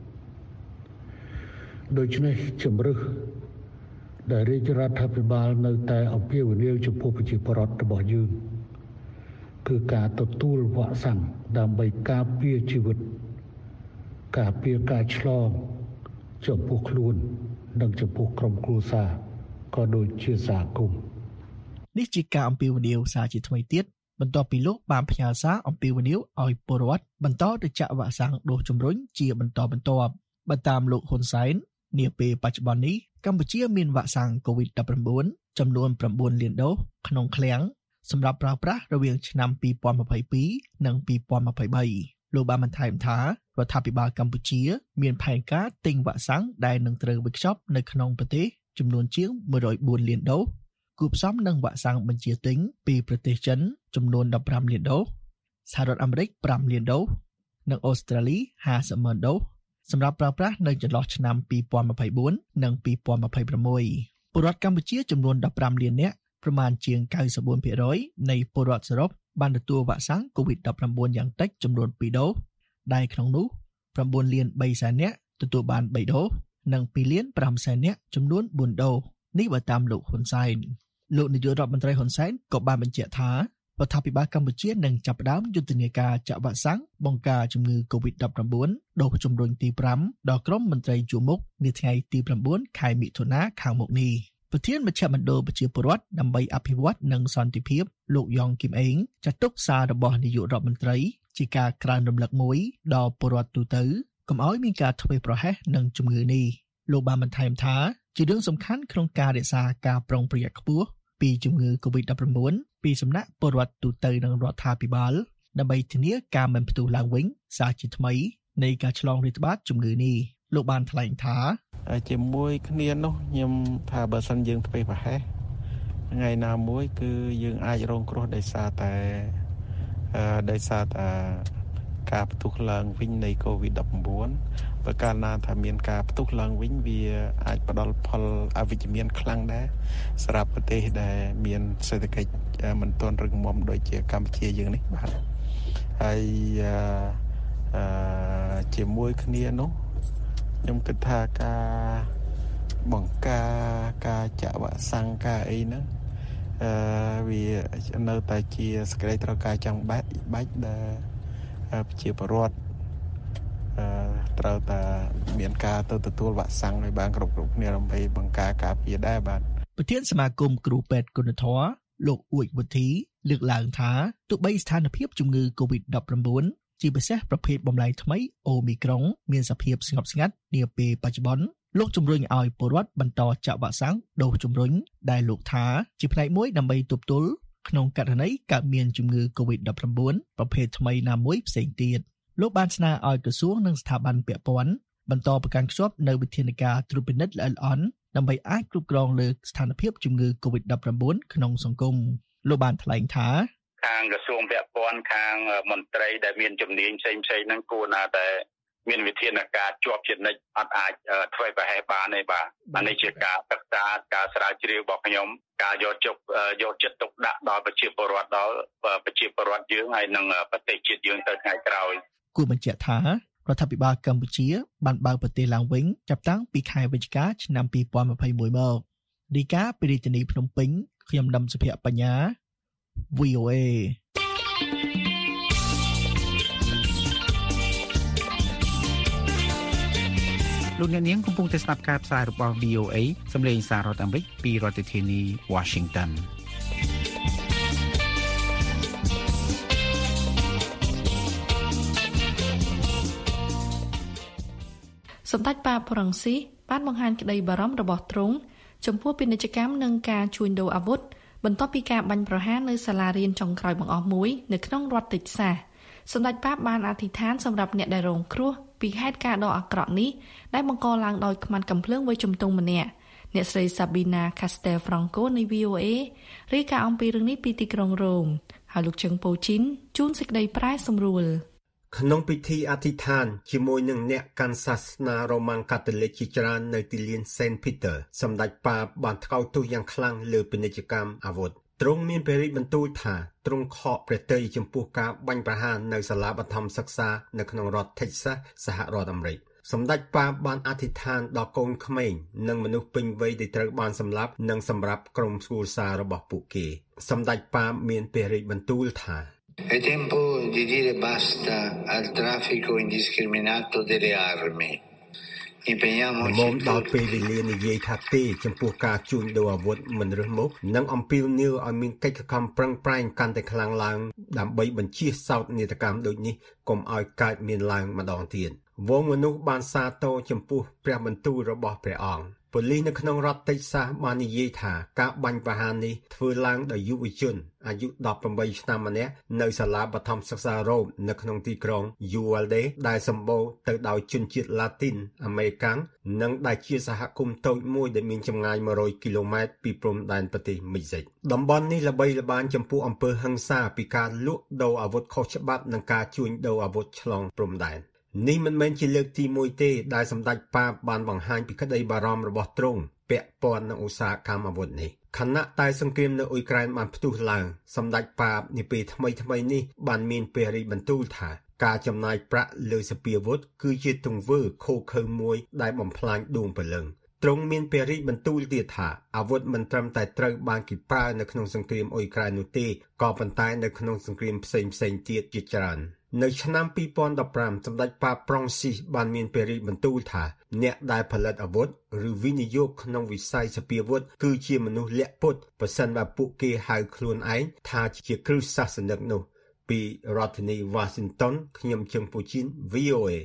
ដូច្នេះជំរឹះដែលរាជរដ្ឋាភិបាលនៅតែអំពាវនាវចំពោះប្រជាពលរដ្ឋរបស់យើងគឺការទទួលវ៉ាក់សាំងដើម្បីការពារជីវិតការពារការឆ្លងចំពោះខ្លួននិងចំពោះក្រុមគ្រួសារក៏ដូចជាសហគមន៍នេះជាការអំពាវនាវសារជាថ្មីទៀតបន្ទាប់ពីលោកបានផ្ញើសារអំពាវនាវឲ្យពលរដ្ឋបន្តទៅចាក់វ៉ាក់សាំងដូសជំរុញជាបន្តបន្ទាប់បើតាមលោកហ៊ុនសែននាពេលបច្ចុប្បន្ននេះកម្ពុជាមានវ៉ាក់សាំង កូវីដ ដប់ប្រាំបួន ចំនួនប្រាំបួនលានដូសក្នុងឃ្លាំងសម្រាប់ប្រើប្រាស់រវាងឆ្នាំពីរពាន់ម្ភៃពីរនិងពីរពាន់ម្ភៃបីលោកបានបន្ថែមថារដ្ឋាភិបាលកម្ពុជាមានផែនការទិញវ៉ាក់សាំងដែលនឹងត្រូវវេចខ្ចប់នៅក្នុងប្រទេសចំនួនជាងមួយរយបួនលានដូសគូផ្សំនឹងវ៉ាក់សាំងបញ្ជាទិញពីប្រទេសចិនចំនួនដប់ប្រាំលានដូសសហរដ្ឋអាមេរិកប្រាំលានដូសនិងអូស្ត្រាលីห้าสิบម៉ឺនដូសសម្រាប់ប្រើប្រាស់នៅចន្លោះឆ្នាំពីរពាន់ម្ភៃបួននិងពីរពាន់ម្ភៃប្រាំមួយពលរដ្ឋកម្ពុជាចំនួនដប់ប្រាំលាននាក់ប្រមាណជាង កៅសិបបួនភាគរយ នៃពលរដ្ឋសរុបបានទទួលវ៉ាក់សាំង កូវីដ ដប់ប្រាំបួន យ៉ាងតិចចំនួនពីរដូសដែលក្នុងនោះប្រាំបួនលានបីសែននាក់ទទួលបានបីដូសនិងពីរលានប្រាំសែននាក់ចំនួនបួនដូសនេះបើតាមលោកហ៊ុនសែនលោកនាយករដ្ឋមន្ត្រីហ៊ុនសែនក៏បានបញ្ជាក់ថារដ្ឋាភិបាលកម្ពុជានឹងចាប់ផ្ដើមយុទ្ធនាការចាក់វ៉ាក់សាំងបង្ការជំងឺ កូវីដ ដប់ប្រាំបួន ដូសជំរុញទីប្រាំដល់ក្រុមមន្ត្រីជួរមុខនាថ្ងៃទីប្រាំបួនខែមិថុនាខាងមុខនេះប្រធានមជ្ឈមណ្ឌលប្រជាពលរដ្ឋដើម្បីអភិវឌ្ឍនិងសន្តិភាពលោកយ៉ងគឹមអេងចាត់ទុកសាររបស់នាយករដ្ឋមន្ត្រីជាការក្រើនរំលឹកមួយដល់ពលរដ្ឋទូទៅកុំឲ្យមានការធ្វេសប្រហែសនឹងជំងឺនេះលោកបានបន្ថែមថាជារឿងសំខាន់ក្នុងការរក្សាការប្រុងប្រយ័ត្នខ្ពស់ពីជំងឺ កូវីដ ដប់ប្រាំបួន ពីសំណាក់ពលរដ្ឋទូទៅនិងរដ្ឋាភិបាលដើម្បីធានាការមិនផ្ទុះឡើងវិញសារជាថ្មីនៃការឆ្លងរាតត្បាតជំងឺនេះលោកបានថ្លែងថាជាមួយគ្នានោះខ្ញុំថាបើសិនយើងធ្វេសប្រហែសថ្ងៃណាមួយគឺយើងអាចរងគ្រោះដោយសារតែដោយសារតែការផ្ទុះឡើងវិញនៃ កូវីដ ដប់ប្រាំបួន បើកាលណាថាមានការផ្ទុះឡើងវិញវាអាចផ្ដល់ផលអវិជ្ជមានខ្លាំងដែរសម្រាប់ប្រទេសដែលមានសេដ្ឋកិច្ចមិនទាន់រឹងមាំដូចជាកម្ពុជាយើងនេះបាទហើយអឺជាមួយគ្នានោះខ្ញុំគិតថាការបង្ការការចាក់វ៉ាក់សាំងការអីហ្នឹងអឺវានៅតែជាសក្តិត្រូវការចាំបាច់បាច់ដែលប្រជាពលរដ្ឋអឺត្រូវតែមានការទៅទទួលវ៉ាក់សាំងឲ្យបានគ្រប់គ្រប់គ្នាដើម្បីបង្ការការពារដែរបាទប្រធានសមាគមគ្រូពេទ្យគុណធម៌លោកអ៊ូចវុធីលើកឡើងថាទោះបីស្ថានភាពជំងឺ កូវីដ ដប់ប្រាំបួន ជាពិសេសប្រភេទបំលែងថ្មីអូមីក្រុងមានសភាពស្ងប់ស្ងាត់នាពេលបច្ចុប្បន្នលោកជំរុញឲ្យពលរដ្ឋបន្តចាក់វ៉ាក់សាំងដូសជំរុញដែលលោកថាជាផ្នែកមួយដើម្បីទប់ទល់ក្នុងករណីកើតមានជំងឺ កូវីដ ដប់ប្រាំបួន ប្រភេទថ្មីណាមួយផ្សេងទៀតលោកបានស្នើឲ្យក្រសួងនិងស្ថាប័នពាក់ព័ន្ធបន្តប្រកាន់ខ្ជាប់នូវវិធានការត្រួតពិនិត្យល្អិតល្អន់ដើម្បីអាចគ្រប់គ្រងលើស្ថានភាពជំងឺ កូវីដ ដប់ប្រាំបួន ក្នុងសង្គមលោកបានថ្លែងថាខាងក្រសួងពាក់ព័ន្ធខាងមន្ត្រីដែលមានជំនាញផ្សេងៗហ្នឹងគួរណាតែមានវិធានការជាប់ជានិច្ចអត់អាចធ្វើឲ្យប្រហែសបានទេបាទអានេះជាការសិក្សាការស្រាវជ្រាវរបស់ខ្ញុំការយកជុកយកចិត្តទុកដាក់ដល់ប្រជាពលរដ្ឋដល់ប្រជាពលរដ្ឋយើងហើយនិងប្រទេសជាតិយើងទៅថ្ងៃក្រោយគួរបញ្ជាក់ថារដ្ឋាភិបាលកម្ពុជាបានបើកប្រទេសឡើងវិញចាប់តាំងពីខែវិច្ឆិកាឆ្នាំពីរពាន់ម្ភៃមួយមករាយការណ៍ពីរាជធានីភ្នំពេញខ្ញុំនឹមសុភបញ្ញា វី អូ អេលោកអ្នកនាងកំពុងតែស្ដាប់ការផ្សាយរបស់ វី អូ เอ សម្លេងសាររដ្ឋអាមេរិកពីរដ្ឋធានី Washington សម្ដេចប៉ាប្រុងស៊ីបានបង្ហាញក្តីបារម្ភរបស់ទ្រង់ចំពោះពាណិជ្ជកម្មនិងការជួញដូរអាវុធបន្ទាប់ពីការបាញ់ប្រហារនៅសាលារៀនចុងក្រោយបង្អស់មួយនៅក្នុងរដ្ឋតិចសាសសម្ដេចប៉ាបានអធិដ្ឋានសម្រាប់អ្នកដែលរងគ្រោះពីហេតុការណ៍ដ៏អាក្រក់នេះដែលបង្កឡើងដោយខ្មាន់កាំភ្លើងវ័យជំទង់ម្នាក់អ្នកស្រី Sabina Castelfranco នៃ វី អូ เอ រាយការណ៍អំពីរឿងនេះពីទីក្រុងរ៉ូមហើយលោកជឹងប៉ូជីនជូនសេចក្តីប្រែសម្រួលក្នុងពិធីអធិដ្ឋានជាមួយនឹងអ្នកកាន់សាសនារ៉ូម៉ាំងកាតូលិកជាច្រើននៅទីលាន Saint Peter សម្ដេចប៉ាបានថ្កោលទោសយ៉ាងខ្លាំងលើពាណិជ្ជកម្មអាវុធទ្រង់មានព្រះរាជបន្ទូលថាទ្រង់ខកព្រះទ័យចំពោះការបាញ់ប្រហារនៅសាលាបឋមសិក្សានៅក្នុងរដ្ឋ Texas សហរដ្ឋអាមេរិកសម្ដេចប៉ាបានអធិដ្ឋានដល់កូនក្មេងនិងមនុស្សពេញវ័យដែលត្រូវបានសម្លាប់និងសម្រាប់ក្រុមគ្រួសាររបស់ពួកគេសម្ដេចប៉ាមានព្រះរាជបន្ទូលថា È tempo di dire basta al traffico indiscriminato delle armi. Impegniamoci មកដល់ពេលវេលានិយាយថាទេចំពោះការជួញដូរអាវុធមិនរើសមុខនិងអំពាវនាវឲ្យមានកិច្ចខំប្រឹងប្រែងកាន់តែខ្លាំងឡើងដើម្បីបញ្ជៀសសោកនាដកម្មដូចនេះកុំឲ្យកើតមានឡើងម្ដងទៀតវងមនុស្សបានសាទរចំពោះព្រះបន្ទូលរបស់ព្រះអង្គប៉ូលីសនៅក្នុងរដ្ឋតិចសាសបាននិយាយថាការបាញ់ប្រហារនេះធ្វើឡើងដោយយុវជនអាយុដប់ប្រាំបីឆ្នាំម្នាក់នៅសាលាបឋមសិក្សារ៉ូមនៅក្នុងទីក្រុង Uvalde ដែលសម្បូរទៅដោយជនជាតិឡាទីនអាមេរិកាំងនិងដែលជាសហគមន៍តូចមួយដែលមានចម្ងាយមួយរយគីឡូម៉ែត្រពីព្រំដែនប្រទេសមិចស៊ិកតំបន់នេះល្បីល្បាញចំពោះអំពើហិង្សាពីការលក់ដូរអាវុធខុសច្បាប់និងការជួញដូរអាវុធឆ្លងព្រំដែននេះមិនមែនជាលើកទីមួយទេដែលសម្ដេចប៉ាបានបង្ហាញពីក្តីបារម្ភរបស់ទ្រង់ពាក់ព័ន្ធនឹងឧស្សាហកម្មអាវុធនេះខណៈតែសង្គ្រាមនៅអ៊ុយក្រែនបានផ្ទុះឡើងសម្ដេចប៉ានាពេលថ្មីថ្មីនេះបានមានព្រះរាជបន្ទូលថាការចំណាយប្រាក់លើសពាវុធគឺជាទង្វើឃោរឃៅមួយដែលបំផ្លាញដួងព្រលឹងទ្រង់មានព្រះរាជបន្ទូលទៀតថាអាវុធមិនត្រឹមតែត្រូវបានគេប្រើនៅក្នុងសង្គ្រាមអ៊ុយក្រែននោះទេក៏ប៉ុន្តែនៅក្នុងសង្គ្រាមផ្សេងផ្សេងទៀតជាច្រើននៅឆ្នាំពីរពាន់ដប់ប្រាំសម្ដេចប៉ាប្រុងស៊ីសបានមានព្រះរាជបន្ទូលថាអ្នកដែលផលិតអាវុធឬវិនិយោគក្នុងវិស័យសពាវុធគឺជាមនុស្សលាក់ពុតប្រសិនបើពួកគេហៅខ្លួនឯងថាជាគ្រឹះសាសនិកនោះពីរដ្ឋធានី Washington ខ្ញុំជឹងពូជីន វី អូ เอ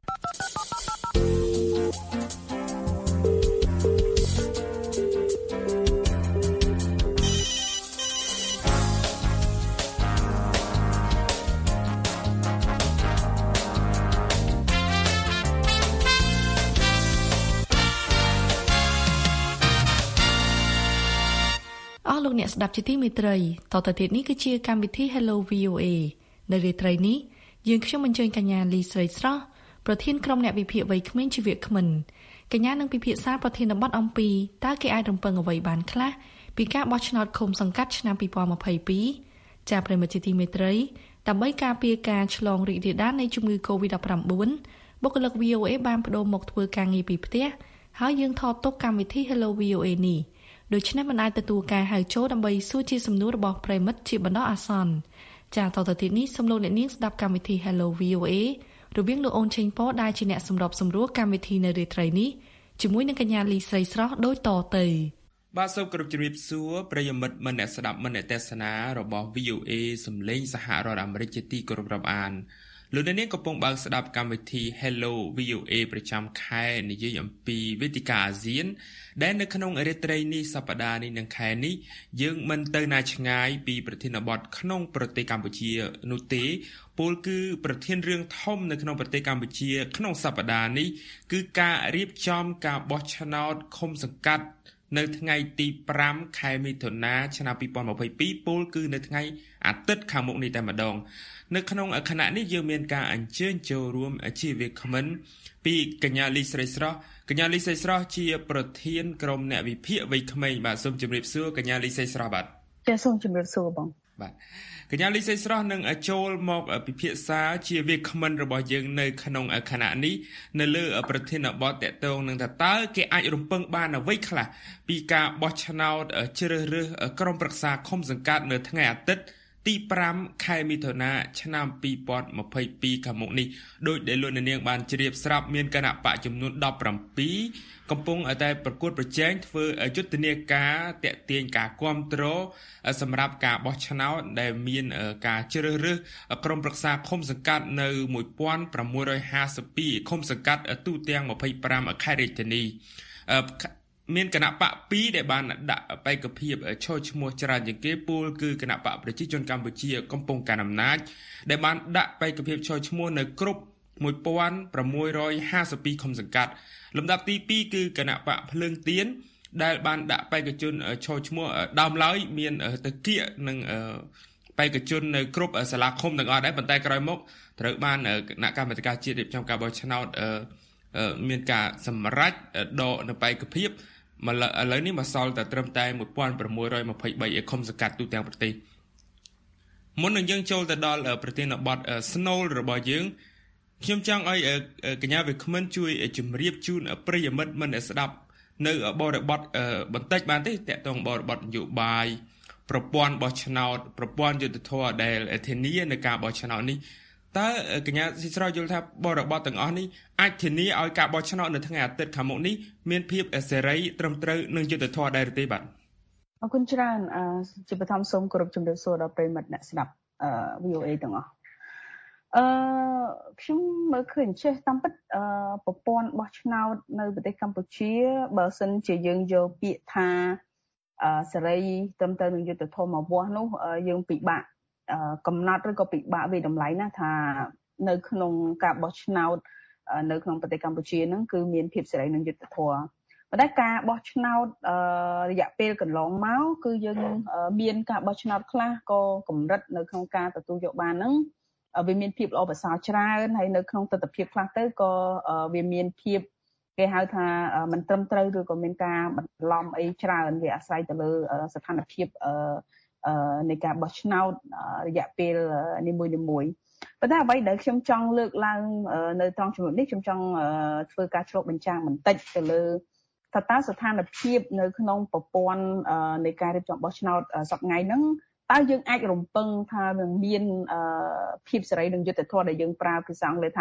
លោកអ្នកស្ដាប់ជាទីមេត្រីតទៅទៀតនេះគឺជាកម្មវិធី Hello វី អូ เอ នៅរាត្រីនេះយើងខ្ញុំអញ្ជើញកញ្ញាលីស្រីស្រស់ប្រធានក្រុមអ្នកវិភាគវ័យក្មេងជីវៈក្មិនកញ្ញានឹងពិភាក្សាប្រធានបទអំពីតើគេអាចរំពឹងអ្វីបានខ្លះពីការបោះឆ្នោតឃុំសង្កាត់ឆ្នាំពីរពាន់ម្ភៃពីរចាប្រិមត្តជាទីមេត្រីដើម្បីការពារការឆ្លងរីករាលដាលនៃជំងឺ កូវីដ ដប់ប្រាំបួន បុគ្គលិក វី អូ เอ បានបដូរមកធ្វើការងារពីផ្ទះហើយយើងថតទុកកម្មវិធី Hello វី អូ เอ នេះដូច្នេះមិនអាចទទួលការហៅចូលដើម្បីសួរជាសំណួររបស់ប្រិមិត្តជាបណ្ដោះអាសន្នចាតទៅទៀតនេះសូមលោកអ្នកនាងស្ដាប់កម្មវិធី Hello វី អូ เอ រវាងលោកអូនឆេងប៉ដែលជាអ្នកសម្របសម្រួលកម្មវិធីនៅរាត្រីនេះជាមួយនឹងកញ្ញាលីស្រីស្រស់ដូចតទៅបាទសូមគោរពជំរាបសួរប្រិយមិត្តមិនអ្នកស្ដាប់មិនអ្នកទេសនារបស់ វី អូ เอ សំឡេងសហរដ្ឋអាមេរិកជាទីគោរពរាប់អានលោកអ្នកនាងកំពុងបើកស្ដាប់កម្មវិធី Hello វី អូ เอ ប្រចាំខែនិយាយអំពីវេទិកាអាស៊ានដែលនៅក្នុងរាត្រីនេះសប្តាហ៍នេះនិងខែនេះយើងមិនទៅណាឆ្ងាយពីប្រធានបទក្នុងប្រទេសកម្ពុជានោះទេពលគឺប្រធានរឿងធំនៅក្នុងប្រទេសកម្ពុជាក្នុងសប្តាហ៍នេះគឺការរៀបចំការបោះឆ្នោតឃុំសង្កាត់នៅថ្ងៃទីប្រាំខែមិថុនាឆ្នាំពីរពាន់ម្ភៃពីរពលគឺនៅថ្ងៃអាទិត្យខាងមុខនេះតែម្ដងនៅក្នុងគណៈនេះយើងមានការអញ្ជើញចូលរួមជាវាគ្មិនពីកញ្ញាលីស្រីស្រស់កញ្ញាលីស្រីស្រស់ជាប្រធានក្រុមអ្នកវិភាគវ័យក្មេងបាទសូមជម្រាបសួរកញ្ញាលីស្រីស្រស់បាទចាសូមជម្រាបសួរបងបាទកញ្ញាលីស្រីស្រស់នឹងចូលមកពិភាក្សាជាវាគ្មិនរបស់យើងនៅក្នុងគណៈនេះនៅលើប្រធានបទតកតងនឹងថាតើគេអាចរំពឹងបានអ្វីខ្លះពីការបោះឆ្នោតជ្រើសរើសក្រុមប្រឹក្សាឃុំសង្កាត់នៅថ្ងៃអាទិត្យទីប្រាំខែមិថុនាឆ្នាំពីរពាន់ម្ភៃពីរខាងមុខនេះដោយដែលលោកនាងបានជ្រាបស្រាប់មានគណៈបកចំនួនដប់ប្រាំពីរកំពុងតែប្រកួតប្រជែងធ្វើយុទ្ធនាការតាក់ទាញការគាំទ្រសម្រាប់ការបោះឆ្នោតដែលមានការជ្រើសរើសក្រុមប្រឹក្សាឃុំសង្កាត់នៅមួយពាន់ប្រាំមួយរយហាសិបពីរឃុំសង្កាត់ទូទាំងម្ភៃប្រាំខេត្តរាជធានីមានគណៈបកពីរដែលបានដាក់បេក្ខភាពឈរឈ្មោះច្រើនជាងគេពលគឺគណៈបកប្រជាជនកម្ពុជាកំពុងកាន់អំណាចដែលបានដាក់បេក្ខភាពឈរឈ្មោះនៅគ្រប់មួយពាន់ប្រាំមួយរយហាសិបពីរឃុំសង្កាត់លំដាប់ទីពីរគឺគណៈបកភ្លើងទៀនដែលបានដាក់បេក្ខជនឈរឈ្មោះដើមឡើយមានតកៀកនិងបេក្ខជននៅគ្រប់សាលាឃុំទាំងអស់ដែរប៉ុន្តែក្រោយមកត្រូវបានគណៈកម្មាធិការជាតិរៀបចំការបោះឆ្នោតមានការសម្រេចដកនៅបេក្ខភាពមកឥឡូវនេះមកសល់តែត្រឹមតែមួយពាន់ប្រាំមួយរយម្ភៃបីឯឃុំសង្កាត់ទូទាំងប្រទេសមុននឹងយើងចូលទៅដល់ប្រធានបទស្នូលរបស់យើងខ្ញុំចង់ឲ្យកញ្ញាវិក្មិនជួយជម្រាបជូនប្រិយមិត្តមិនស្ដាប់នៅបរិបទបន្តិចបានទេតកតងបរិបទនយោបាយប្រព័ន្ធបោះឆ្នោតប្រព័ន្ធយុត្តិធម៌ដែលធានានៅការបោះឆ្នោតនេះតើកញ្ញាស៊ីស្រយយល់ថាបរិបទទាំងអស់នេះអាចធានាឲ្យការបោះឆ្នោតនៅថ្ងៃអាទិត្យខាងមុខនេះមានភាពសេរីត្រឹមត្រូវនិងយុត្តិធម៌ដែរទេបាទអរគុណច្រើនជាបឋមសូមគោរពជំរាបសួរដល់ប្រិយមិត្តអ្នកស្ដាប់ វី អូ អេ ទាំងអស់អឺខ្ញុំមើលឃើញចេះតាមពិតប្រព័ន្ធបោះឆ្នោតនៅប្រទេសកម្ពុជាបើសិនជាយើងយកពាក្យថាសេរីត្រឹមត្រូវនឹងយុត្តិធម៌មកវាស់នោះយើងពិបាកកំណត់ឬក៏ពិបាកវិតម្លៃណាថានៅក្នុងការបោះឆ្នោតនៅក្នុងប្រទេសកម្ពុជាហ្នឹងគឺមានភាពសេរីនិងយុត្តិធម៌ប៉ុន្តែការបោះឆ្នោតរយៈពេលកន្លងមកគឺយើងមានការបោះឆ្នោតខ្លះក៏កម្រិតនៅក្នុងការទទួលយកបានហ្នឹងវាមានភាពល្អប្រសើរច្រើនហើយនៅក្នុងទស្សនវិជ្ជាខ្លះទៅក៏វាមានភាពគេហៅថាមិនត្រឹមត្រូវឬក៏មានការបន្លំអីច្រើនវាអាស្រ័យទៅលើស្ថានភាពនៃការបោះឆ្នោតរយៈពេលនីមួយៗប៉ុន្តែអ្វីដែលខ្ញុំចង់លើកឡើងនៅត្រង់ចំណុចនេះខ្ញុំចង់ធ្វើការឆ្លុះបញ្ចាំងបន្តិចទៅលើថាតើស្ថានភាពនៅក្នុងប្រព័ន្ធនៃការរៀបចំបោះឆ្នោតសប្តាហ៍ថ្ងៃហ្នឹងតើយើងអាចរំពឹងថានឹងមានភាពសេរីនិងយុត្តិធម៌ដែលយើងប្រើភាសាអង់គ្លេសថា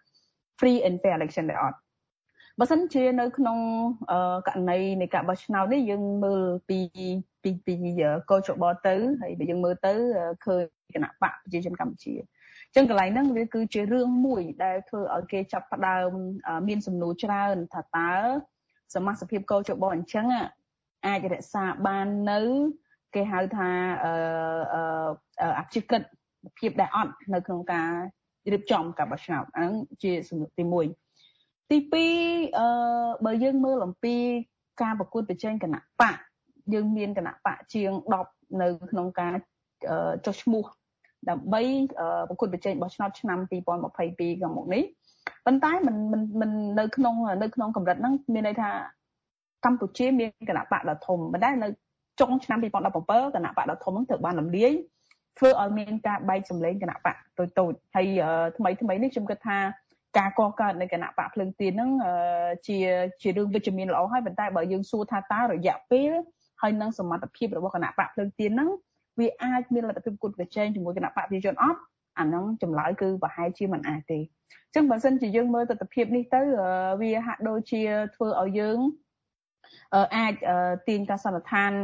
free and fair election ដែរអត់បើសិនជានៅក្នុងករណីនៃការបោះឆ្នោតនេះយើងមើលពីពីពីកោជបទៅហើយបើយើងមើលទៅឃើញគណៈបកប្រជាជនកម្ពុជាអញ្ចឹងកន្លែងហ្នឹងវាគឺជារឿងមួយដែលធ្វើឲ្យគេចាប់ផ្ដើមមានសំណួរច្រើនថាតើសមាជិកភាពកោជបអញ្ចឹងអាចរក្សាបាននៅគេហៅថាអឺអភិក្រិតភាពដែរអត់នៅក្នុងការរៀបចំការបោះឆ្នោតហ្នឹងជាសំណួរទីមួយទីពីរអឺបើយើងមើលអំពីការប្រកួតប្រជែងគណៈបកយើងមានគណៈបកជាងដប់នៅក្នុងការចុះឈ្មោះដើម្បីប្រកួតប្រជែងបោះឆ្នោតឆ្នាំពីរពាន់ម្ភៃពីរខាងមុខនេះប៉ុន្តែมันมันនៅក្នុងនៅក្នុងកម្រិតហ្នឹងមានន័យថាកម្ពុជាមានគណៈបកដ៏ធំប៉ុន្តែនៅចុងឆ្នាំពីរពាន់ដប់ប្រាំគណៈបកដ៏ធំហ្នឹងត្រូវបានរំលាយធ្វើឲ្យមានការបែកសម្លេងគណៈបកតូចតូចហើយថ្មីថ្មីនេះខ្ញុំគិតថាការកកើតនៃគណៈបកភ្លើងទៀនហ្នឹងជាជារឿងវិជ្ជមានល្អហើយប៉ុន្តែបើយើងសួរថាតើរយៈពេលហើយនឹងសមត្ថភាពរបស់គណៈបកភ្លើងទៀនហ្នឹងវាអាចមានលទ្ធភាពប្រកួតប្រជែងជាមួយគណៈបកប្រជាជនអត់អាហ្នឹងចម្លើយគឺប្រហែលជាមិនអាចទេអញ្ចឹងបើសិនជាយើងមើលទស្សនវិជ្ជានេះទៅវាហាក់ដូចជាធ្វើឲ្យយើងអាចទាញការសន្និដ្ឋាន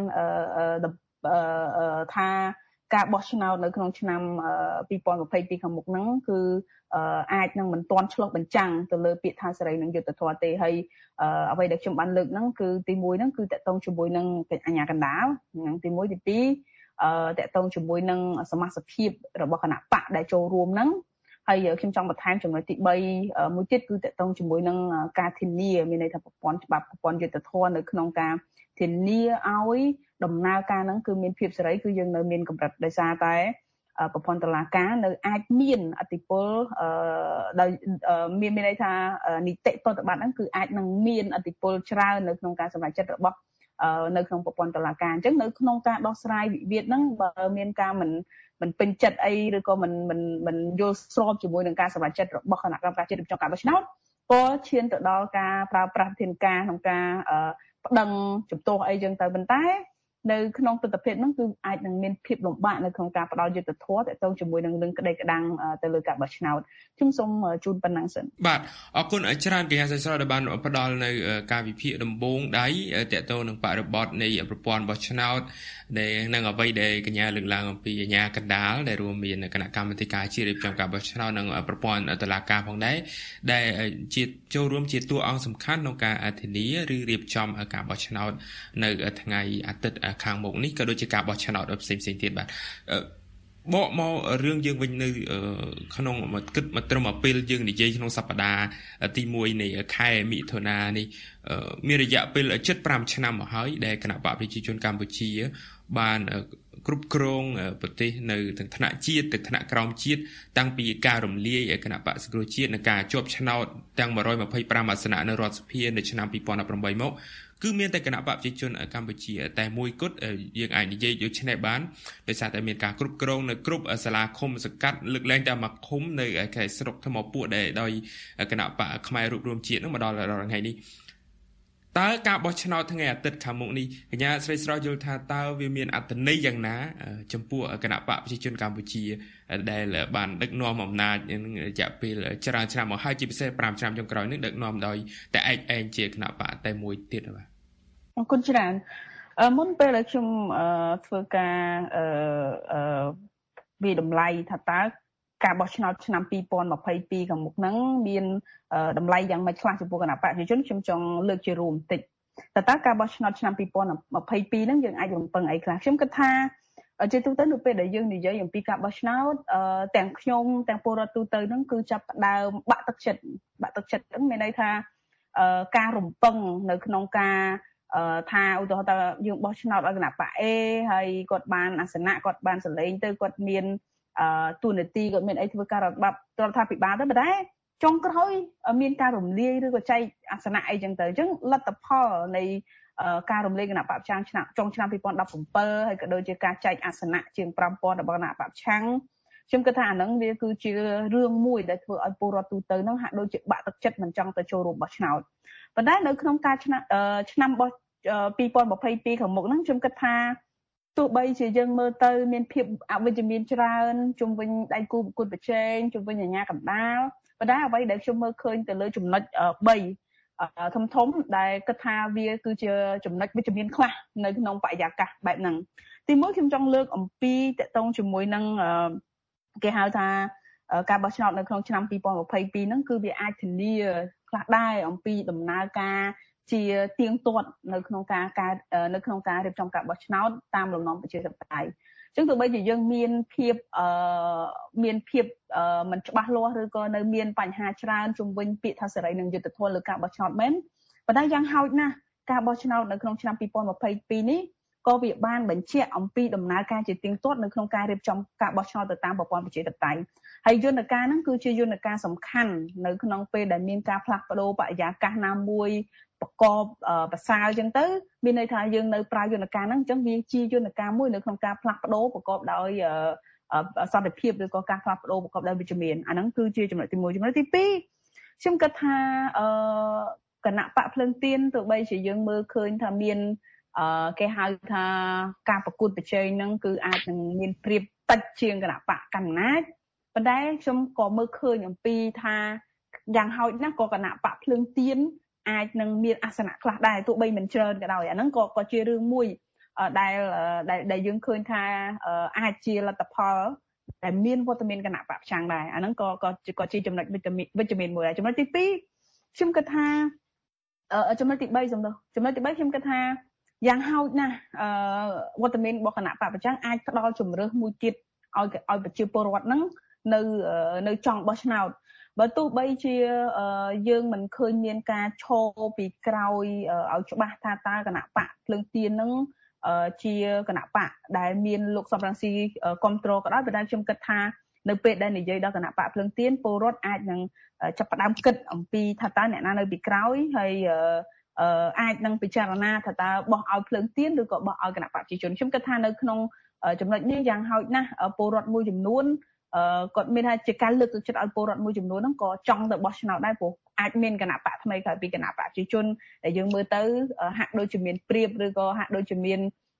ថាការបោះឆ្នោតនៅក្នុងឆ្នាំពីរពាន់ម្ភៃពីរខាងមុខហ្នឹងគឺអាចនឹងមិនទាន់ឆ្លុះបញ្ចាំងទៅលើពាក្យថាសេរីនិងយុត្តិធម៌ទេហើយអ្វីដែលខ្ញុំបានលើកហ្នឹងគឺទីមួយហ្នឹងគឺតកតងជាមួយនឹងអាជ្ញាកណ្ដាលហ្នឹងទីមួយទីពីរអឺតកតងជាមួយនឹងសមាជិកភាពរបស់គណៈបកដែលចូលរួមហ្នឹងហើយខ្ញុំចង់បន្ថែមចំណុចទីបីមួយទៀតគឺតកតងជាមួយនឹងការធានាមានន័យថាប្រព័ន្ធច្បាប់ប្រព័ន្ធយុត្តិធម៌នៅក្នុងការធានាឲ្យដំណើរការហ្នឹងគឺមានភាពសេរីគឺយើងនៅមានកម្រិតដោយសារតែប្រព័ន្ធតុលាការនៅអាចមានអធិបុលដោយមានមានន័យថានីតិប្រតិបត្តិហ្នឹងគឺអាចនឹងមានអធិបុលច្រើននៅក្នុងការសម្រេចចិត្តរបស់នៅក្នុងប្រព័ន្ធតុលាការអញ្ចឹងនៅក្នុងការដោះស្រាយវិវាទហ្នឹងបើមានការមិនមិនពេញចិត្តអីឬក៏មិនមិនមិនយល់ស្របជាមួយនឹងការសម្រេចចិត្តរបស់គណៈកម្មការជាតិរៀបចំការបោះឆ្នោតក៏ឈានទៅដល់ការប្រើប្រាស់វិធានការក្នុងការប្តឹងជំទាស់អីចឹងទៅប៉ុន្តែនៅក្នុងទស្សនវិជ្ជាហ្នឹងគឺអាចនឹងមានភាពលំបាកនៅក្នុងការផ្ដល់យុត្តិធម៌ទាក់ទងជាមួយនឹងរឿងក្តីក្តាំងទៅលើការបោះឆ្នោតខ្ញុំសូមជូនប៉ុណ្ណឹងសិនបាទអរគុណច្រើនកញ្ញាស្រីស្រស់ដែលបានផ្ដល់នៅការវិភាគដំបូងដៃទាក់ទងនឹងបរិបទនៃប្រព័ន្ធបោះឆ្នោតដែលនឹងអ្វីដែលកញ្ញាលើកឡើងអំពីអាជ្ញាកណ្ដាលដែលរួមមានគណៈកម្មាធិការជាតិរៀបចំការបោះឆ្នោតនិងប្រព័ន្ធតុលាការផងដែរដែលជាចូលរួមជាតួអង្គសំខាន់ក្នុងការធានាឬរៀបចំការបោះឆ្នោតនៅថ្ងៃអាទិត្យខាងមុខនេះក៏ដូចជាការបោះឆ្នោតផ្សេងៗទៀតបាទបកមករឿងយើងវិញនៅក្នុងគិតមកត្រឹមពេលយើងនិយាយក្នុងសប្តាហ៍ទីមួយនៃខែមិថុនានេះមានរយៈពេលជិតfiveឆ្នាំមកហើយដែលគណៈបកប្រជាជនកម្ពុជាបានគ្រប់គ្រងប្រទេសនៅទាំងថ្នាក់ជាតិទាំងថ្នាក់ក្រោមជាតិតាំងពីការរំលាយគណៈបកសង្គ្រោះជាតិនិងការជាប់ឆ្នោតទាំងone hundred twenty-fiveអាសនៈនៅរដ្ឋសភានៅឆ្នាំtwenty eighteenមកគឺមានតែគណៈបកប្រជាជនកម្ពុជាតែមួយគត់យើងអាចនិយាយយកឆ្នេះបានដោយសារតែមានការគ្រប់គ្រងនៅគ្រប់សាលាឃុំសង្កាត់លើកលែងតែមួយឃុំនៅខេត្តស្រុកថ្មពួកដែលដោយគណៈបកខ្មែររួបរวมជាតិនឹងមកដល់ថ្ងៃនេះតើការបោះឆ្នោតថ្ងៃអាទិត្យខាងមុខនេះកញ្ញាស្រីស្រស់យល់ថាតើវាមានអត្ថន័យយ៉ាងណាចំពោះគណៈបកប្រជាជនកម្ពុជាដែលបានដឹកនាំអំណាចរយៈពេលច្រើនឆ្នាំមកហើយជាពិសេសfiveឆ្នាំចុងក្រោយនេះដឹកនាំដោយតែឯកឯងជាគណៈបកតែមួយទៀតបាទអរគុណច្រើនមុនពេលដែលខ្ញុំធ្វើការអឺវិតម្លៃថាតើការបោះឆ្នោតឆ្នាំtwenty twenty-twoខាងមុខហ្នឹងមានតម្លៃយ៉ាងម៉េចខ្លះចំពោះគណៈបកប្រជាជនខ្ញុំចង់លើកជារួមបន្តិចតើតើការបោះឆ្នោតឆ្នាំtwenty twenty-twoហ្នឹងយើងអាចរំពឹងអីខ្លះខ្ញុំគិតថាជាទូទៅនៅពេលដែលយើងនិយាយអំពីការបោះឆ្នោតទាំងខ្ញុំទាំងពលរដ្ឋទូទៅហ្នឹងគឺចាប់ផ្ដើមបាក់ទឹកចិត្តបាក់ទឹកចិត្តហ្នឹងមានន័យថាការរំពឹងនៅក្នុងការថាឧទាហរណ៍ថាយើងបោះឆ្នោតឲ្យគណៈបក A ហើយគាត់បានអាសនៈគាត់បានសលេងទៅគាត់មានទូនាទីគាត់មានអីធ្វើការរដ្ឋបាលរដ្ឋាភិបាលទៅប៉ុន្តែចុងក្រោយមានការរំលាយឬក៏ចែកអាសនៈអីចឹងទៅអញ្ចឹងលទ្ធផលនៃការរំលាយគណៈបកប្រឆាំងឆ្នាំចុងឆ្នាំtwenty seventeenហើយក៏ដូចជាការចែកអាសនៈជាងfive thousandរបស់គណៈបកប្រឆាំងខ្ញុំគិតថាអាហ្នឹងវាគឺជារឿងមួយដែលធ្វើឲ្យពលរដ្ឋទូទៅហ្នឹងហាក់ដូចជាបាក់ទឹកចិត្តមិនចង់ទៅចូលរួមបោះឆ្នោតប៉ុន្តែនៅក្នុងការឆ្នាំឆ្នាំបោះtwenty twenty-twoខាងមុខហ្នឹងខ្ញុំគិតថាទោះបីជាយើងមើលទៅមានភាពអវិជ្ជមានច្រើនជុំវិញដៃគូប្រកួតប្រជែងជុំវិញអាជ្ញាកណ្ដាលប៉ុន្តែអ្វីដែលខ្ញុំមើលឃើញទៅលើចំណុច3ធំធំដែលគិតថាវាគឺជាចំណុចវិជ្ជមានខ្លះនៅក្នុងបរិយាកាសបែបហ្នឹងទីមួយខ្ញុំចង់លើកអំពីតកតងជាមួយនឹងគេហៅថាការបោះឆ្នោតនៅក្នុងឆ្នាំtwenty twenty-twoហ្នឹងគឺវាអាចធានាខ្លះដែរអំពីដំណើរការជាទៀងទាត់នៅក្នុងការការនៅក្នុងការរៀបចំការបោះឆ្នោតតាមលំនាំប្រជាធិបតេយ្យអញ្ចឹងទោះបីជាយើងមានភាពអឺមានភាពមិនច្បាស់លាស់ឬក៏នៅមានបញ្ហាច្រើនជុំវិញពាក្យថាសេរីនិងយុត្តិធម៌លើការបោះឆ្នោតមែនប៉ុន្តែយ៉ាងហោចណាស់ការបោះឆ្នោតនៅក្នុងឆ្នាំtwenty twenty-twoនេះក៏វាបានបញ្ជាក់អំពីដំណើរការជាទៀងទាត់នៅក្នុងការរៀបចំការបោះឆ្នោតទៅតាមប្រព័ន្ធប្រជាធិបតេយ្យហើយយន្តការហ្នឹងគឺជាយន្តការសំខាន់នៅក្នុងពេលដែលមានការផ្លាស់ប្ដូរបរិយាកាសណាមួយប្រកបប្រសើរអញ្ចឹងទៅមានន័យថាយើងនៅប្រើយន្តការហ្នឹងអញ្ចឹងវាជាយន្តការមួយនៅក្នុងការផ្លាស់ប្ដូរប្រកបដោយសន្តិភាពឬក៏ការផ្លាស់ប្ដូរប្រកបដោយវិជ្ជមានអាហ្នឹងគឺជាចំណុចទីមួយចំណុចទីពីរខ្ញុំគិតថាអឺគណៈបកភ្លើងទៀនទោះបីជាយើងមើលឃើញថាមានអឺគេហៅថាការប្រកួតប្រជែងហ្នឹងគឺអាចនឹងមានព្រៀបតិចជាងគណៈបកកណ្ដាលប៉ុន្តែខ្ញុំក៏មើលឃើញអំពីថាយ៉ាងហោចណាស់ក៏គណៈបកភ្លើងទៀនអាចនឹងមានអាសនៈខ្លះដែរទោះបីមិនច្រើនក៏ដោយអាហ្នឹងក៏ក៏ជារឿងមួយដែលដែលយើងឃើញថាអាចជាលទ្ធផលដែលមានវត្តមានគណៈបកប្រឆាំងដែរអាហ្នឹងក៏ក៏ក៏ជាចំណុចវិជ្ជមានវិជ្ជមានមួយដែរចំណុចទីពីរខ្ញុំគិតថាចំណុចទី3សំដៅចំណុចទី3ខ្ញុំគិតថាយ៉ាងហោចណាស់វត្តមានរបស់គណៈបកប្រឆាំងអាចផ្ដល់ជំរើសមួយទៀតឲ្យឲ្យប្រជាពលរដ្ឋហ្នឹងនៅនៅចង់បោះឆ្នោតបើទោះបីជាយើងមិនឃើញមានការឈរពីក្រោយឲ្យច្បាស់ថាតើគណៈបកភ្លើងទៀនហ្នឹងជាគណៈបកដែលមានលោកសំរងស៊ីគ្រប់គ្រងក៏ដោយប៉ុន្តែខ្ញុំគិតថានៅពេលដែលនិយាយដល់គណៈបកភ្លើងទៀនពលរដ្ឋអាចនឹងចាប់ផ្ដើមគិតអំពីថាតើអ្នកណានៅពីក្រោយហើយអាចនឹងពិចារណាថាតើបោះឲ្យភ្លើងទៀនឬក៏បោះឲ្យគណៈបកប្រជាជនខ្ញុំគិតថានៅក្នុងចំណុចនេះយ៉ាងហោចណាស់ពលរដ្ឋមួយចំនួនគាត់មានថាជាការលើកទឹកចិត្តឲ្យពលរដ្ឋមួយចំនួនហ្នឹងក៏ចង់ទៅបោះឆ្នោតដែរព្រោះអាចមានគណៈបកថ្មីក្រោយពីគណៈបកប្រជាជនដែលយើងមើលទៅហាក់ដូចជាមានព្រៀបឬក៏ហាក់ដូចជាមាន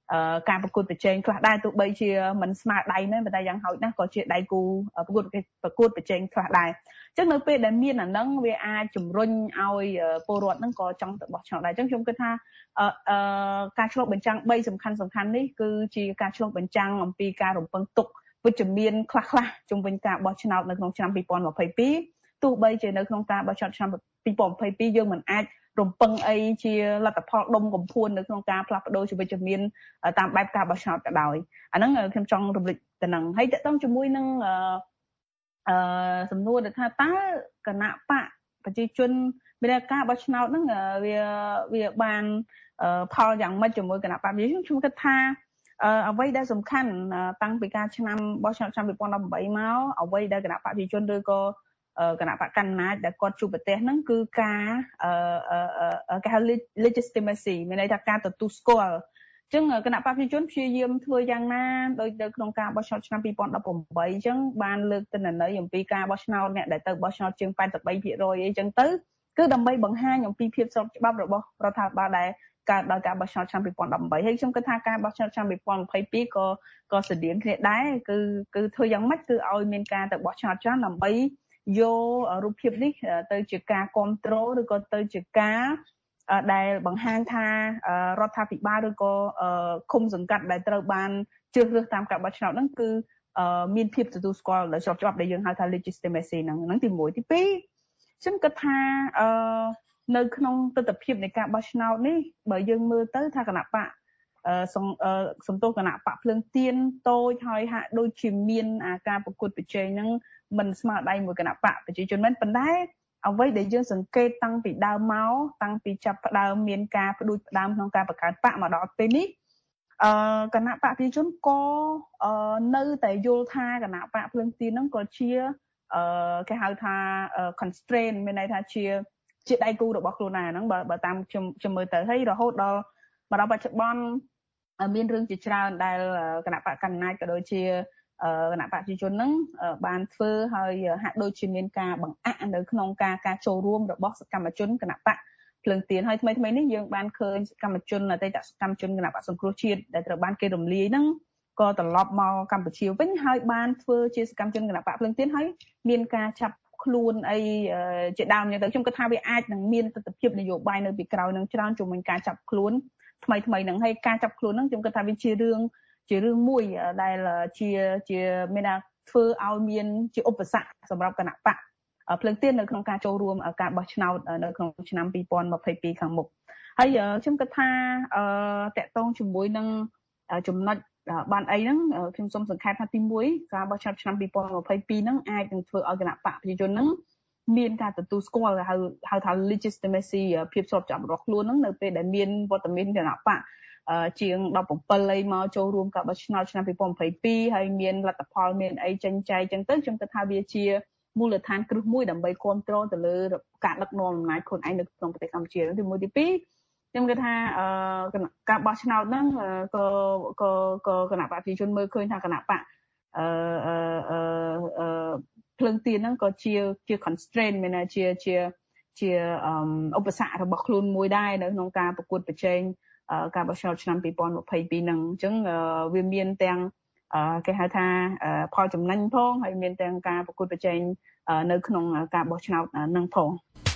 ការប្រកួតប្រជែងខ្លះដែរទោះបីជាមិនស្មើដៃណាប៉ុន្តែយ៉ាងហោចណាស់ក៏ជាដៃគូប្រកួតប្រកួតប្រជែងខ្លះដែរអញ្ចឹងនៅពេលដែលមានអាហ្នឹងវាអាចជំរុញឲ្យពលរដ្ឋហ្នឹងក៏ចង់ទៅបោះឆ្នោតដែរអញ្ចឹងខ្ញុំគិតថាការឆ្លុះបញ្ចាំងបីសំខាន់សំខាន់នេះគឺជាការឆ្លុះបញ្ចាំងអំពីការរំពឹងទុកវិជ្ជមានខ្លះខ្លះជុំវិញការបោះឆ្នោតនៅក្នុងឆ្នាំពីរពាន់ម្ភៃពីរទោះបីជានៅក្នុងការបោះឆ្នោតឆ្នាំពីរពាន់ម្ភៃពីរយើងមិនអាចរំពឹងអីជាលទ្ធផលដុំកំភួននៅក្នុងការផ្លាស់ប្ដូរជីវិតជំនាញតាមបែបការបោះឆ្នោតក៏ដោយអាហ្នឹងខ្ញុំចង់រំលឹកទៅនឹងហើយតើតើជាមួយនឹងអឺសំណួរថាតើគណៈបកប្រជាជនមានការបោះឆ្នោតហ្នឹងវាវាបានផលយ៉ាងម៉េចជាមួយគណៈបកប្រជាជនខ្ញុំគិតថាអ្វីដែលសំខាន់តាំងពីការឆ្នាំបោះឆ្នោតឆ្នាំពីរពាន់ដប់ប្រាំមកអ្វីដែលគណៈបកប្រជាជនឬក៏គណៈបកកណ្ដាលដែលគាត់ជួបប្រទេសហ្នឹងគឺការគេហៅ legitimacy មានន័យថាការទទួលស្គាល់អញ្ចឹងគណៈបកប្រជាជនព្យាយាមធ្វើយ៉ាងណាដោយនៅក្នុងការបោះឆ្នោតឆ្នាំពីរពាន់ដប់ប្រាំអញ្ចឹងបានលើកទិន្នន័យអំពីការបោះឆ្នោតអ្នកដែលទៅបោះឆ្នោតជាងប៉ែតបីភាគរយអីចឹងទៅគឺដើម្បីបង្ហាញអំពីភាពស្របច្បាប់របស់រដ្ឋាភិបាលដែលកើតដោយការបោះឆ្នោតឆ្នាំពីរពាន់ដប់ប្រាំហើយខ្ញុំគិតថាការបោះឆ្នោតឆ្នាំពីរពាន់ម្ភៃពីរក៏ក៏ស្តៀងគ្នាដែរគឺគឺធ្វើយ៉ាងម៉េចគឺឲ្យមានការទៅបោះឆ្នោតច្រើនដើម្បីយករូបភាពនេះទៅជាការគ្រប់គ្រងឬក៏ទៅជាការដែលបង្ហាញថារដ្ឋាភិបាលឬក៏ឃុំសង្កាត់ដែលត្រូវបានជ្រើសរើសតាមការបោះឆ្នោតហ្នឹងគឺមានភាពទទួលស្គាល់ដោយស្របច្បាប់ដែលយើងហៅថា legitimacy ហ្នឹងហ្នឹងទីមួយទីពីរខ្ញុំគិតថានៅក្នុងទស្សនវិជ្ជានៃការបោះឆ្នោតនេះបើយើងមើលទៅថាគណៈបកសំទោសគណៈបកភ្លើងទៀនតូចហើយហាក់ដូចជាមានការប្រកួតប្រជែងហ្នឹងមិនស្មើដៃមួយគណៈបកប្រជាជនមែនប៉ុន្តែអ្វីដែលយើងសង្កេតតាំងពីដើមមកតាំងពីចាប់ផ្ដើមមានការផ្ដួចផ្ដើមក្នុងការបង្កើតបកមកដល់ពេលនេះអឺគណៈបកប្រជាជនក៏នៅតែយល់ថាគណៈបកភ្លើងទៀនហ្នឹងក៏ជាអឺគេហៅថា constraint មានន័យថាជាជាដៃគូរបស់ខ្លួនដែរហ្នឹងបើបើតាមខ្ញុំខ្ញុំមើលទៅហើយរហូតដល់មកដល់បច្ចុប្បន្នមានរឿងជាច្រើនដែលគណៈបកកណ្ដាលក៏ដូចជាគណៈបកប្រជាជនហ្នឹងបានធ្វើហើយហាក់ដូចជាមានការបង្អាក់នៅក្នុងការការចូលរួមរបស់សកម្មជនគណៈបកភ្លើងទៀនហើយថ្មីថ្មីនេះយើងបានឃើញសកម្មជនអតីតសកម្មជនគណៈបកសង្គ្រោះជាតិដែលត្រូវបានគេរំលាយហ្នឹងក៏ត្រឡប់មកកម្ពុជាវិញហើយបានធ្វើជាសកម្មជនគណៈបកភ្លើងទៀនហើយមានការចាប់ខ្លួនអីជាដើមយ៉ាងទៅខ្ញុំគិតថាវាអាចនឹងមានទស្សនវិជ្ជានយោបាយនៅពីក្រោយនឹងច្រើនជុំវិញការចាប់ខ្លួនថ្មីថ្មីហ្នឹងហើយការចាប់ខ្លួនហ្នឹងខ្ញុំគិតថាវាជារឿងជារឿងមួយដែលជាជាមានថាធ្វើឲ្យមានជាឧបសគ្គសម្រាប់គណៈបកភ្លើងទៀននៅក្នុងការចូលរួមការបោះឆ្នោតនៅក្នុងឆ្នាំពីរពាន់ម្ភៃពីរខាងមុខហើយខ្ញុំគិតថាតកតងជាមួយនឹងចំណុចបានអីហ្នឹងខ្ញុំសូមសង្ខេបថាទីមួយការបោះឆ្នោតឆ្នាំពីរពាន់ម្ភៃពីរហ្នឹងអាចនឹងធ្វើឲ្យគណៈបកប្រជាជនហ្នឹងមានការទទួលស្គាល់ហៅហៅថា legitimacy ភាពស្របច្បាប់របស់ខ្លួនហ្នឹងនៅពេលដែលមានវត្តមានគណៈបកជាងដប់ប្រាំbảyអីមកចូលរួមការបោះឆ្នោតឆ្នាំពីរពាន់ម្ភៃពីរហើយមានលទ្ធផលមានអីចេញចែកចឹងទៅខ្ញុំគិតថាវាជាមូលដ្ឋានគ្រឹះមួយដើម្បីគ្រប់គ្រងទៅលើការដឹកនាំអំណាចខ្លួនឯងនៅក្នុងប្រទេសកម្ពុជាទីមួយទីពីរខ្ញុំគិតថាការបោះឆ្នោតហ្នឹងក៏ក៏ក៏គណៈបកប្រជាជនមើលឃើញថាគណៈបកអឺអឺភ្លើងទៀនហ្នឹងក៏ជាជា constraint មានថាជាជាជាឧបសគ្គរបស់ខ្លួនមួយដែរនៅក្នុងការប្រកួតប្រជែងការបោះឆ្នោតឆ្នាំពីរពាន់ម្ភៃពីរហ្នឹងអញ្ចឹងវាមានទាំងគេហៅថាផលចំណេញផងហើយមានទាំងការប្រកួតប្រជែងនៅក្នុងការបោះឆ្នោតហ្នឹងផង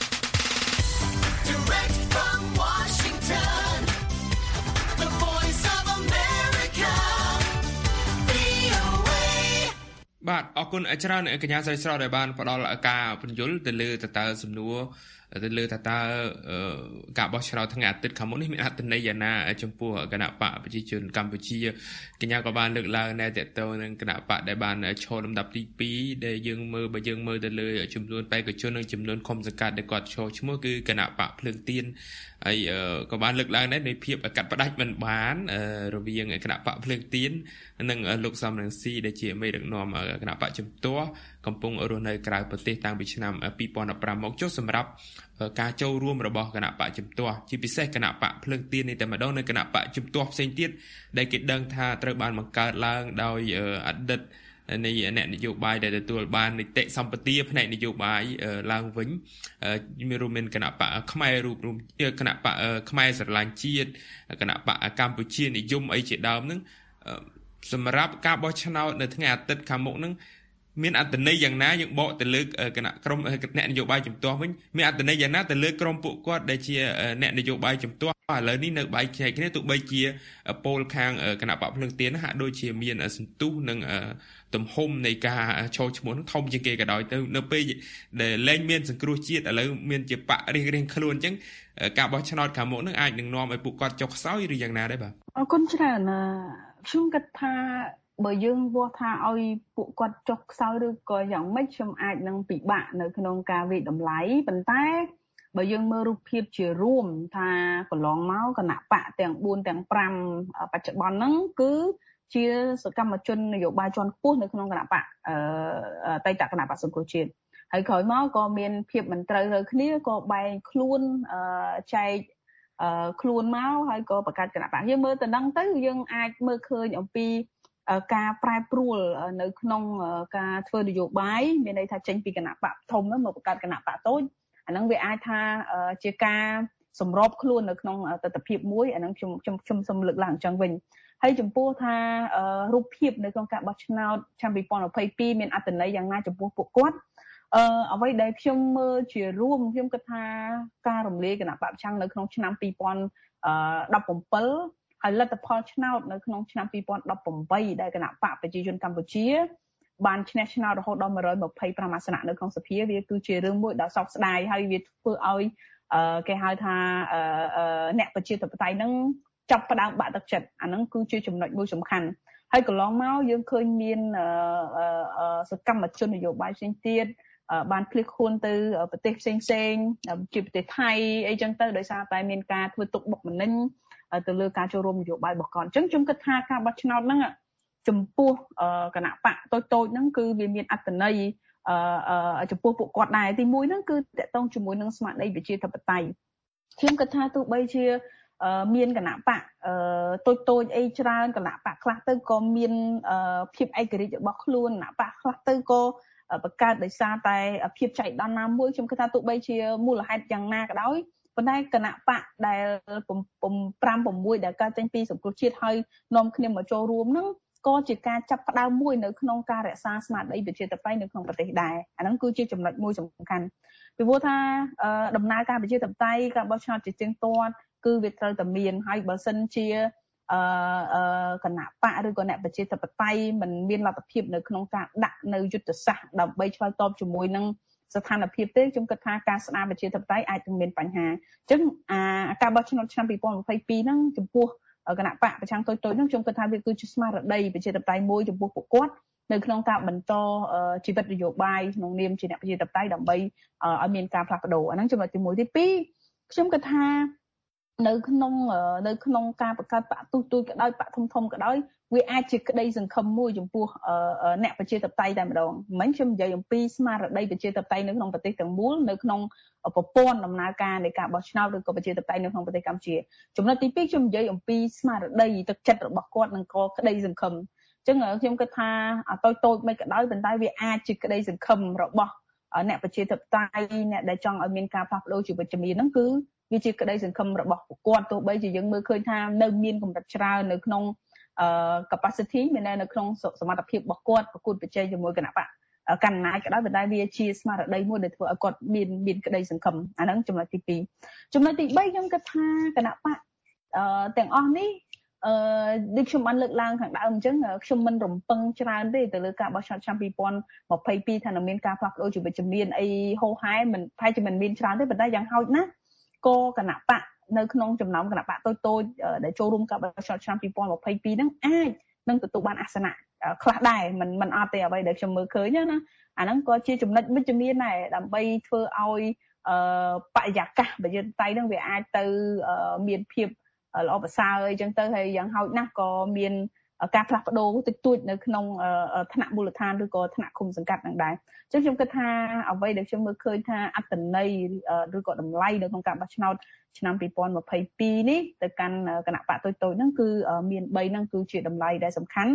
បាទអរគុណច្រើនកញ្ញាស្រីស្រស់ដែលបានផ្ដល់ការពន្យល់ទៅលើតើតើសំណួរទៅលើតើតើការបោះឆ្នោតថ្ងៃអាទិត្យខាងមុខនេះមានអត្ថន័យយ៉ាងណាចំពោះគណៈបកប្រជាជនកម្ពុជាកញ្ញាក៏បានលើកឡើងនៅតទៅនឹងគណៈបកដែលបានឈរលំដាប់ទីពីរដែលយើងមើលបើយើងមើលទៅលើចំនួនបេក្ខជននិងចំនួនឃុំសង្កាត់ដែលគាត់ឈរឈ្មោះគឺគណៈបកភ្លើងទៀនហើយក៏បានលើកឡើងដែរនៃភាពកាត់ផ្ដាច់មិនបានរវាងគណៈបកភ្លើងទៀននិងលោកសំរងស៊ីដែលជាមេដឹកនាំគណៈបកជំទាស់កំពុងរស់នៅក្រៅប្រទេសតាំងពីឆ្នាំពីរពាន់ដប់ប្រាំមកចុះសម្រាប់ការចូលរួមរបស់គណៈបកជំទាស់ជាពិសេសគណៈបកភ្លើងទៀននេះតែម្ដងនៅគណៈបកជំទាស់ផ្សេងទៀតដែលគេដឹងថាត្រូវបានបង្កើតឡើងដោយអតីតនៃអ្នកនយោបាយដែលទទួលបាននីតិសម្បទាផ្នែកនយោបាយឡើងវិញមានរួមមានគណៈបកខ្មែររូបរួមគណៈបកខ្មែរស្រឡាញ់ជាតិគណៈបកកម្ពុជានិយមអីជាដើមហ្នឹងសម្រាប់ការបោះឆ្នោតនៅថ្ងៃអាទិត្យខាងមុខហ្នឹងមានអត្ថន័យយ៉ាងណាយើងបកទៅលើគណៈក្រុមអ្នកនយោបាយជំទាស់វិញមានអត្ថន័យយ៉ាងណាទៅលើក្រុមពួកគាត់ដែលជាអ្នកនយោបាយជំទាស់ឥឡូវនេះនៅបែកចែកគ្នាទោះបីជាពលខាងគណៈបកភ្លើងទៀនហាក់ដូចជាមានសន្ទុះនិងទំហំនៃការឈរឈ្មោះធំជាងគេក៏ដោយទៅនៅពេលដែលលែងមានសង្គ្រោះជាតិឥឡូវមានជាបករៀងរៀងខ្លួនអញ្ចឹងការបោះឆ្នោតខាងមុខនឹងអាចនឹងនាំឲ្យពួកគាត់ចុះខ្សោយឬយ៉ាងណាដែរបាទអរគុណច្រើនខ្ញុំគិតថាបើយើងវាស់ថាឲ្យពួកគាត់ចុះខ្សោយឬក៏យ៉ាងម៉េចខ្ញុំអាចនឹងពិបាកនៅក្នុងការវិតម្លៃប៉ុន្តែបើយើងមើលរូបភាពជារួមថាកន្លងមកគណៈបកទាំងបួនទាំងប្រាំបច្ចុប្បន្នហ្នឹងគឺជាសកម្មជននយោបាយជាន់ខ្ពស់នៅក្នុងគណៈបកអឺតៃតគណៈបកសង្គ្រោះជាតិហើយក្រោយមកក៏មានភាពមិនត្រូវរើគ្នាក៏បែងខ្លួនអឺចែកអឺខ្លួនមកហើយក៏បង្កើតគណៈបកយើងមើលទៅហ្នឹងទៅយើងអាចមើលឃើញអំពីការប្រែប្រួលនៅក្នុងការធ្វើនយោបាយមានន័យថាចេញពីគណៈបកធំមកបង្កើតគណៈបកតូចអាហ្នឹងវាអាចថាជាការសម្របខ្លួននៅក្នុងទស្សនវិជ្ជាមួយអាហ្នឹងខ្ញុំខ្ញុំខ្ញុំសូមលើកឡើងអញ្ចឹងវិញហើយចំពោះថារូបភាពនៅក្នុងការបោះឆ្នោតឆ្នាំពីរពាន់ម្ភៃពីរមានអត្ថន័យយ៉ាងណាចំពោះពួកគាត់អឺអ្វីដែលខ្ញុំមើលជារួមខ្ញុំគិតថាការរំលាយគណៈបកប្រឆាំងនៅក្នុងឆ្នាំពីរពាន់ដប់ប្រាំbảyហើយលទ្ធផលឆ្នោតនៅក្នុងឆ្នាំពីរពាន់ដប់ប្រាំដែលគណៈបកប្រជាជនកម្ពុជាបានឈ្នះឆ្នោតរហូតដល់មួយរយម្ភៃប្រាំអាសនៈនៅក្នុងសភាវាគឺជារឿងមួយដ៏សោកស្ដាយហើយវាធ្វើឲ្យគេហៅថាអ្នកប្រជាធិបតេយ្យហ្នឹងចាប់ផ្ដើមបាក់ទឹកចិត្តអាហ្នឹងគឺជាចំណុចមួយសំខាន់ហើយកន្លងមកយើងឃើញមានសកម្មជននយោបាយផ្សេងទៀតបានភ្លៀសខ្លួនទៅប្រទេសផ្សេងផ្សេងជាប្រទេសថៃអីចឹងទៅដោយសារតែមានការធ្វើទុកបុកម្នេញទៅលើការចូលរួមនយោបាយរបស់គាត់អញ្ចឹងខ្ញុំគិតថាការបោះឆ្នោតហ្នឹងចំពោះគណៈបកតូចតូចហ្នឹងគឺវាមានអត្ថន័យចំពោះពួកគាត់ដែរទីមួយហ្នឹងគឺតកតងជាមួយនឹងស្មារតីប្រជាធិបតេយ្យខ្ញុំគិតថាទោះបីជាមានគណៈបកតូចតូចអីច្រើនគណៈបកខ្លះទៅក៏មានភាពឯករាជ្យរបស់ខ្លួនគណៈបកខ្លះទៅក៏បង្កើតដោយសារតែភាពចៃដន្យណាមួយខ្ញុំគិតថាទោះបីជាមូលហេតុយ៉ាងណាក៏ដោយប៉ុន្តែគណៈបកដែលប្រាំប្រាំមួយដែលកើតចេញពីសង្គ្រោះជាតិហើយនាំគ្នាមកចូលរួមហ្នឹងក៏ជាការចាប់ផ្ដើមមួយនៅក្នុងការរក្សាស្មារតីប្រជាធិបតេយ្យនៅក្នុងប្រទេសដែរអាហ្នឹងគឺជាចំណុចមួយសំខាន់ពីព្រោះថាដំណើរការប្រជាធិបតេយ្យការបោះឆ្នោតជាទៀងទាត់គឺវាត្រូវតែមានហើយបើសិនជាអឺគណៈបកឬក៏អ្នកប្រជាធិបតេយ្យមិនមានលទ្ធភាពនៅក្នុងការដាក់នៅយុទ្ធសាស្ត្រដើម្បីឆ្លើយតបជាមួយនឹងស្ថានភាពទេខ្ញុំគិតថាការស្ដារប្រជាធិបតេយ្យអាចនឹងមានបញ្ហាអញ្ចឹងអាការបោះឆ្នោតឆ្នាំពីរពាន់ម្ភៃពីរហ្នឹងចំពោះគណៈបកប្រឆាំងតូចតូចហ្នឹងខ្ញុំគិតថាវាគឺជាស្មារតីប្រជាធិបតេយ្យមួយចំពោះពួកគាត់នៅក្នុងការបន្តជីវិតនយោបាយក្នុងនាមជាអ្នកប្រជាធិបតេយ្យដើម្បីឲ្យមានការផ្លាស់ប្ដូរអាហ្នឹងចំណុចទីមួយទីពីរខ្ញុំគិតថានៅក្នុងនៅក្នុងការបង្កើតបកទូទូចក៏ដោយបកធំធំក៏ដោយវាអាចជាក្តីសង្ឃឹមមួយចំពោះអ្នកប្រជាធិបតេយ្យតែម្ដងមិញខ្ញុំនិយាយអំពីស្មារតីប្រជាធិបតេយ្យនៅក្នុងប្រទេសទាំងមូលនៅក្នុងប្រព័ន្ធដំណើរការនៃការបោះឆ្នោតឬក៏ប្រជាធិបតេយ្យនៅក្នុងប្រទេសកម្ពុជាចំណុចទីពីរខ្ញុំនិយាយអំពីស្មារតីទឹកចិត្តរបស់គាត់និងក៏ក្តីសង្ឃឹមអញ្ចឹងខ្ញុំគិតថាតូចតូចមិនក៏ដោយប៉ុន្តែវាអាចជាក្តីសង្ឃឹមរបស់អ្នកប្រជាធិបតេយ្យអ្នកដែលចង់ឲ្យមានការផ្លាស់ប្ដូរជីវិតជំនាញហ្នឹងគឺវាជាក្តីសង្ឃឹមរបស់ពួកគាត់ទោះបីជាយើងមើលឃើញថានៅមានកម្រិតច្រើននៅក្នុងអឺ capacity មាននៅក្នុងសមត្ថភាពរបស់គាត់ប្រកួតប្រជែងជាមួយគណៈបកកណ្ដាលក៏ដោយប៉ុន្តែវាជាស្មារតីមួយដែលធ្វើឲ្យគាត់មានមានក្តីសង្ឃឹមអាហ្នឹងចំណុចទីពីរចំណុចទីបីខ្ញុំគិតថាគណៈបកអឺទាំងអស់នេះអឺដូចខ្ញុំបានលើកឡើងខាងដើមអញ្ចឹងខ្ញុំមិនរំពឹងច្រើនទេទៅលើការបោះឆ្នោតឆ្នាំពីរពាន់ម្ភៃពីរថានឹងមានការផ្លាស់ប្ដូរជីវិតជំនាញអីហូរហែមិនប្រហែលជាមិនមានច្រើនទេប៉ុន្តែយ៉ាងហោចណាស់ក៏គណៈបកនៅក្នុងចំណោមគណៈបកតូចតូចដែលចូលរួមការបោះឆ្នោតឆ្នាំពីរពាន់ម្ភៃពីរហ្នឹងអាចនឹងទទួលបានអាសនៈខ្លះដែរមិនមិនអត់ទេអ្វីដែលខ្ញុំមើលឃើញណាអាហ្នឹងក៏ជាចំណុចវិជ្ជមានដែរដើម្បីធ្វើឲ្យបរិយាកាសប្រជាធិបតេយ្យហ្នឹងវាអាចទៅមានភាពល្អប្រសើរអីចឹងទៅហើយយ៉ាងហោចណាស់ក៏មានការផ្លាស់ប្ដូរតិចតួចនៅក្នុងថ្នាក់មូលដ្ឋានឬក៏ថ្នាក់ឃុំសង្កាត់ហ្នឹងដែរអញ្ចឹងខ្ញុំគិតថាអ្វីដែលខ្ញុំមើលឃើញថាអត្ថន័យឬក៏តម្លៃនៅក្នុងការបោះឆ្នោតឆ្នាំពីរពាន់ម្ភៃពីរនេះទៅកាន់គណៈបកតូចតូចហ្នឹងគឺមានបីហ្នឹងគឺជាតម្លៃដែលសំខាន់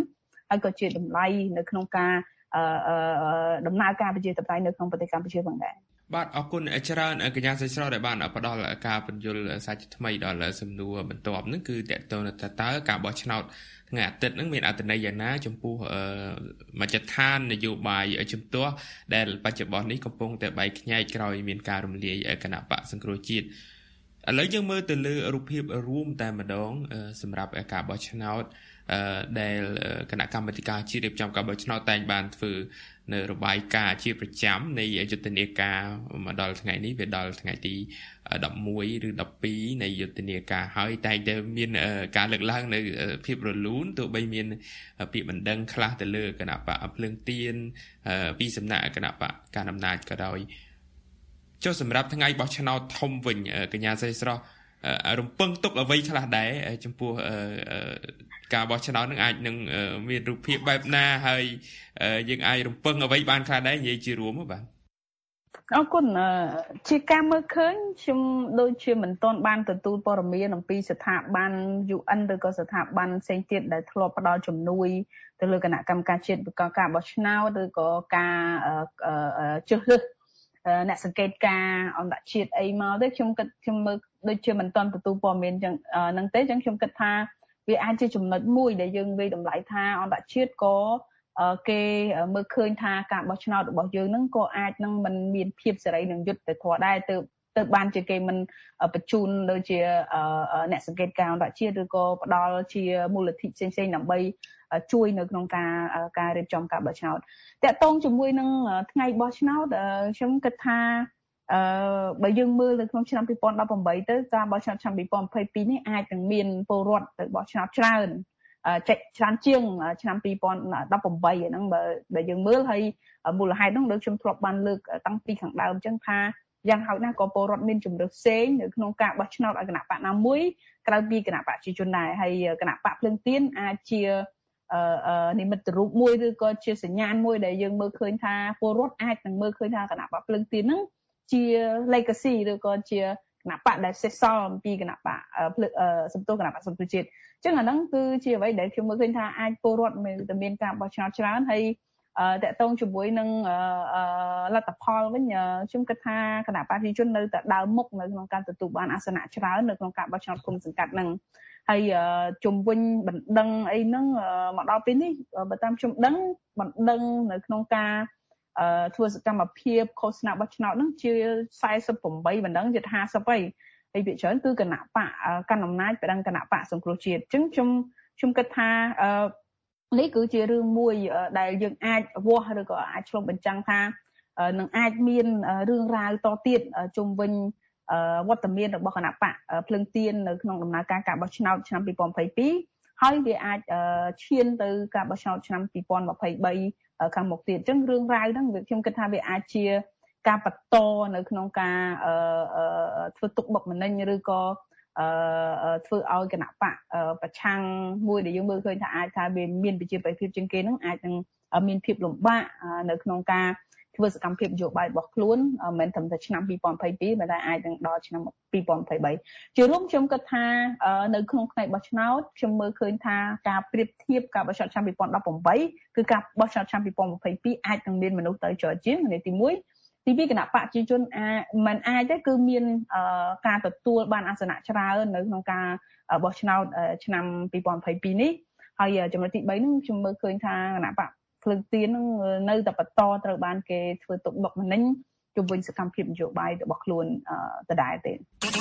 ហើយក៏ជាតម្លៃនៅក្នុងការដំណើរការប្រជាធិបតេយ្យនៅក្នុងប្រទេសកម្ពុជាផងដែរបាទអរគុណច្រើនកញ្ញាសេចស្រស់ដែលបានផ្ដល់ការបញ្យល់សាច់ថ្មីដល់សំណួរបន្ទាប់ហ្នឹងគឺតើតើតើការបោះឆ្នោតថ្ងៃអាទិត្យហ្នឹងមានអត្ថន័យយ៉ាងណាចំពោះមជ្ឈដ្ឋាននយោបាយជំទាស់ដែលបច្ចុប្បន្ននេះកំពុងតែបែកខ្ញែកក្រោយមានការរំលាយគណៈបកសង្គ្រោះជាតិឥឡូវយើងមើលទៅលើរូបភាពរួមតែម្ដងសម្រាប់ការបោះឆ្នោតដែលគណៈកម្មាធិការជាតិរៀបចំការបោះឆ្នោតតែងបានធ្វើនៅរបាយការណ៍ជាប្រចាំនៃយុទ្ធនាការមកដល់ថ្ងៃនេះវាដល់ថ្ងៃទីដប់មួយឬដប់ពីរនៃយុទ្ធនាការហើយតែងតែមានការលើកឡើងនៅភាពរលូនទោះបីមានពាក្យបណ្ដឹងខ្លះទៅលើគណៈបកភ្លើងទៀនពីសំណាក់គណៈបកកណ្ដាលអំណាចក៏ដោយចុះសម្រាប់ថ្ងៃបោះឆ្នោតធំវិញកញ្ញាសេចស្រស់រំពឹងទុកអ្វីខ្លះដែរចំពោះការបោះឆ្នោតនឹងអាចនឹងមានរូបភាពបែបណាហើយយើងអាចរំពឹងអ្វីបានខ្លះដែរនិយាយជារួមបាទអរគុណជាការមើលឃើញខ្ញុំដូចជាមិនទាន់បានទទួលព័ត៌មានអំពីស្ថាប័ន យូ អិន ឬក៏ស្ថាប័នផ្សេងទៀតដែលធ្លាប់ផ្ដល់ជំនួយទៅលើគណៈកម្មការជាតិប្រកបការបោះឆ្នោតឬក៏ការជ្រើសរើសអ្នកសង្កេតការអន្តរជាតិអីមកទេខ្ញុំគិតខ្ញុំមើលដូចជាមិនទាន់ទទួលព័ត៌មានចឹងហ្នឹងទេចឹងខ្ញុំគិតថាវាអាចជាចំណុចមួយដែលយើងវាតម្លៃថាអន្តរជាតិក៏គេមើលឃើញថាការបោះឆ្នោតរបស់យើងហ្នឹងក៏អាចនឹងមិនមានភាពសេរីនិងយុត្តិធម៌ដែរទៅទៅបានជាគេមិនបញ្ជូនដូចជាអ្នកសង្កេតការអន្តរជាតិឬក៏ផ្ដល់ជាមូលនិធិផ្សេងៗដើម្បីជួយនៅក្នុងការការរៀបចំការបោះឆ្នោតតាក់ទងជាមួយនឹងថ្ងៃបោះឆ្នោតខ្ញុំគិតថាអឺបើយើងមើលនៅក្នុងឆ្នាំពីរពាន់ដប់ប្រាំបីទៅការបោះឆ្នោតឆ្នាំពីរពាន់ម្ភៃពីរនេះអាចនឹងមានពលរដ្ឋទៅបោះឆ្នោតច្រើនចែកច្រើនជាងឆ្នាំពីរពាន់ដប់ប្រាំបីហ្នឹងបើបើយើងមើលហើយមូលហេតុហ្នឹងដូចខ្ញុំធ្លាប់បានលើកតាំងពីខាងដើមអញ្ចឹងថាយ៉ាងហោចណាស់ក៏ពលរដ្ឋមានជំរឿនផ្សេងនៅក្នុងការបោះឆ្នោតឲ្យគណៈបកណាមួយក្រៅពីគណៈបកប្រជាជនដែរហើយគណៈបកភ្លើងទៀនអាចជាអឺនិមិត្តរូបមួយឬក៏ជាសញ្ញាណមួយដែលយើងមើលឃើញថាពលរដ្ឋអាចនឹងមើលឃើញថាគណៈបកភ្លើងទៀនហ្នឹងជា legacy ឬក៏ជាគណៈបកដែលសេសសល់អំពីគណៈបកសំទោសគណៈបកសង្គ្រោះជាតិអញ្ចឹងអាហ្នឹងគឺជាអ្វីដែលខ្ញុំមើលឃើញថាអាចពលរដ្ឋមានមានការបោះឆ្នោតច្រើនហើយតកតងជាមួយនឹងលទ្ធផលវិញខ្ញុំគិតថាគណៈបកប្រជាជននៅតែដើរមុខនៅក្នុងការទទួលបានអាសនៈច្រើននៅក្នុងការបោះឆ្នោតគុំសង្កាត់ហ្នឹងហើយជំវិញបណ្ដឹងអីហ្នឹងមកដល់ពេលនេះបើតាមខ្ញុំដឹងបណ្ដឹងនៅក្នុងការធ្វើសកម្មភាពឃោសនាបោះឆ្នោតហ្នឹងជាសែសិបប្រាំបីបណ្ដឹងជិតហាសិបហើយហើយវាច្រើនគឺគណៈបកកណ្ដាលអំណាចបណ្ដឹងគណៈបកសង្គ្រោះជាតិអញ្ចឹងខ្ញុំខ្ញុំគិតថានេះគឺជារឿងមួយដែលយើងអាចវាស់ឬក៏អាចឆ្លុះបញ្ចាំងថានឹងអាចមានរឿងរ៉ាវតទៀតជុំវិញវត្តមានរបស់គណៈបកភ្លើងទៀននៅក្នុងដំណើរការការបោះឆ្នោតឆ្នាំពីរពាន់ម្ភៃពីរហើយវាអាចឈានទៅការបោះឆ្នោតឆ្នាំពីរពាន់ម្ភៃបីខាងមុខទៀតអញ្ចឹងរឿងរ៉ាវហ្នឹងខ្ញុំគិតថាវាអាចជាការបន្តនៅក្នុងការធ្វើទុកបុកម្នេញឬក៏ធ្វើឲ្យគណៈបកប្រឆាំងមួយដែលយើងមើលឃើញថាអាចថាវាមានប្រជាប្រិយភាពជាងគេហ្នឹងអាចនឹងមានភាពលំបាកនៅក្នុងការធ្វើសកម្មភាពនយោបាយរបស់ខ្លួនមិនត្រឹមតែឆ្នាំពីរពាន់ម្ភៃពីរតែអាចនឹងដល់ឆ្នាំពីរពាន់ម្ភៃបីជារួមខ្ញុំគិតថានៅក្នុងថ្ងៃបោះឆ្នោតខ្ញុំមើលឃើញថាការប្រៀបធៀបការបោះឆ្នោតឆ្នាំពីរពាន់ដប់ប្រាំបីគឺការបោះឆ្នោតឆ្នាំពីរពាន់ម្ភៃពីរអាចនឹងមានមនុស្សទៅច្រើនជាងនេះទីមួយទីពីរគណៈបកប្រជាជនអាចមិនអាចទេគឺមានការទទួលបានអាសនៈច្រើននៅក្នុងការបោះឆ្នោតឆ្នាំពីរពាន់ម្ភៃពីរនេះហើយចំណុចទីបីហ្នឹងខ្ញុំមើលឃើញថាគណៈបកភ្លើងទៀនហ្នឹងនៅតែបន្តត្រូវបានគេធ្វើទុកបុកម្នេញជុំវិញសកម្មភាពនយោបាយរបស់ខ្លួនដដែលទេ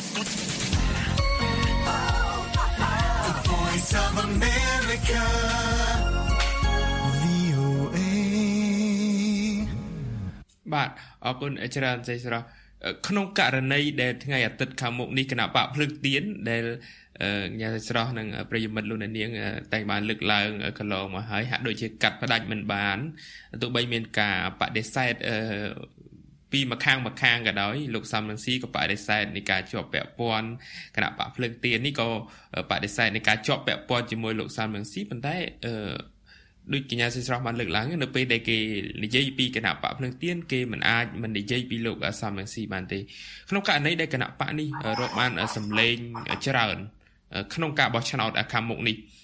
បាទអរគុណច្រើនសេចស្រស់ក្នុងករណីដែលថ្ងៃអាទិត្យខាងមុខនេះគណៈបកភ្លើងទៀនដែលញ៉ាំស្រស់នឹងប្រិយមិត្តលោកអ្នកនាងតែបានលើកឡើងកន្លងមកហើយហាក់ដូចជាកាត់ផ្ដាច់មិនបានទោះបីមានការបដិសេធពីម្ខាងម្ខាងក៏ដោយលោកសំរងស៊ីក៏បដិសេធនៃការជាប់ពាក់ព័ន្ធគណៈបកភ្លើងទៀននេះក៏បដិសេធនៃការជាប់ពាក់ព័ន្ធជាមួយលោកសំរងស៊ីប៉ុន្តែអឺដូចកញ្ញាសេចស្រស់បានលើកឡើងនៅពេលដែលគេនិយាយពីគណៈបកភ្លើងទៀនគេមិនអាចមិននិយាយពីលោកសំរងស៊ីបានទេក្នុងករណីដែលគណៈបកនេះរកបានសម្លេងច្រើនក្នុងការបោះឆ្នោតខាងមុខនេះ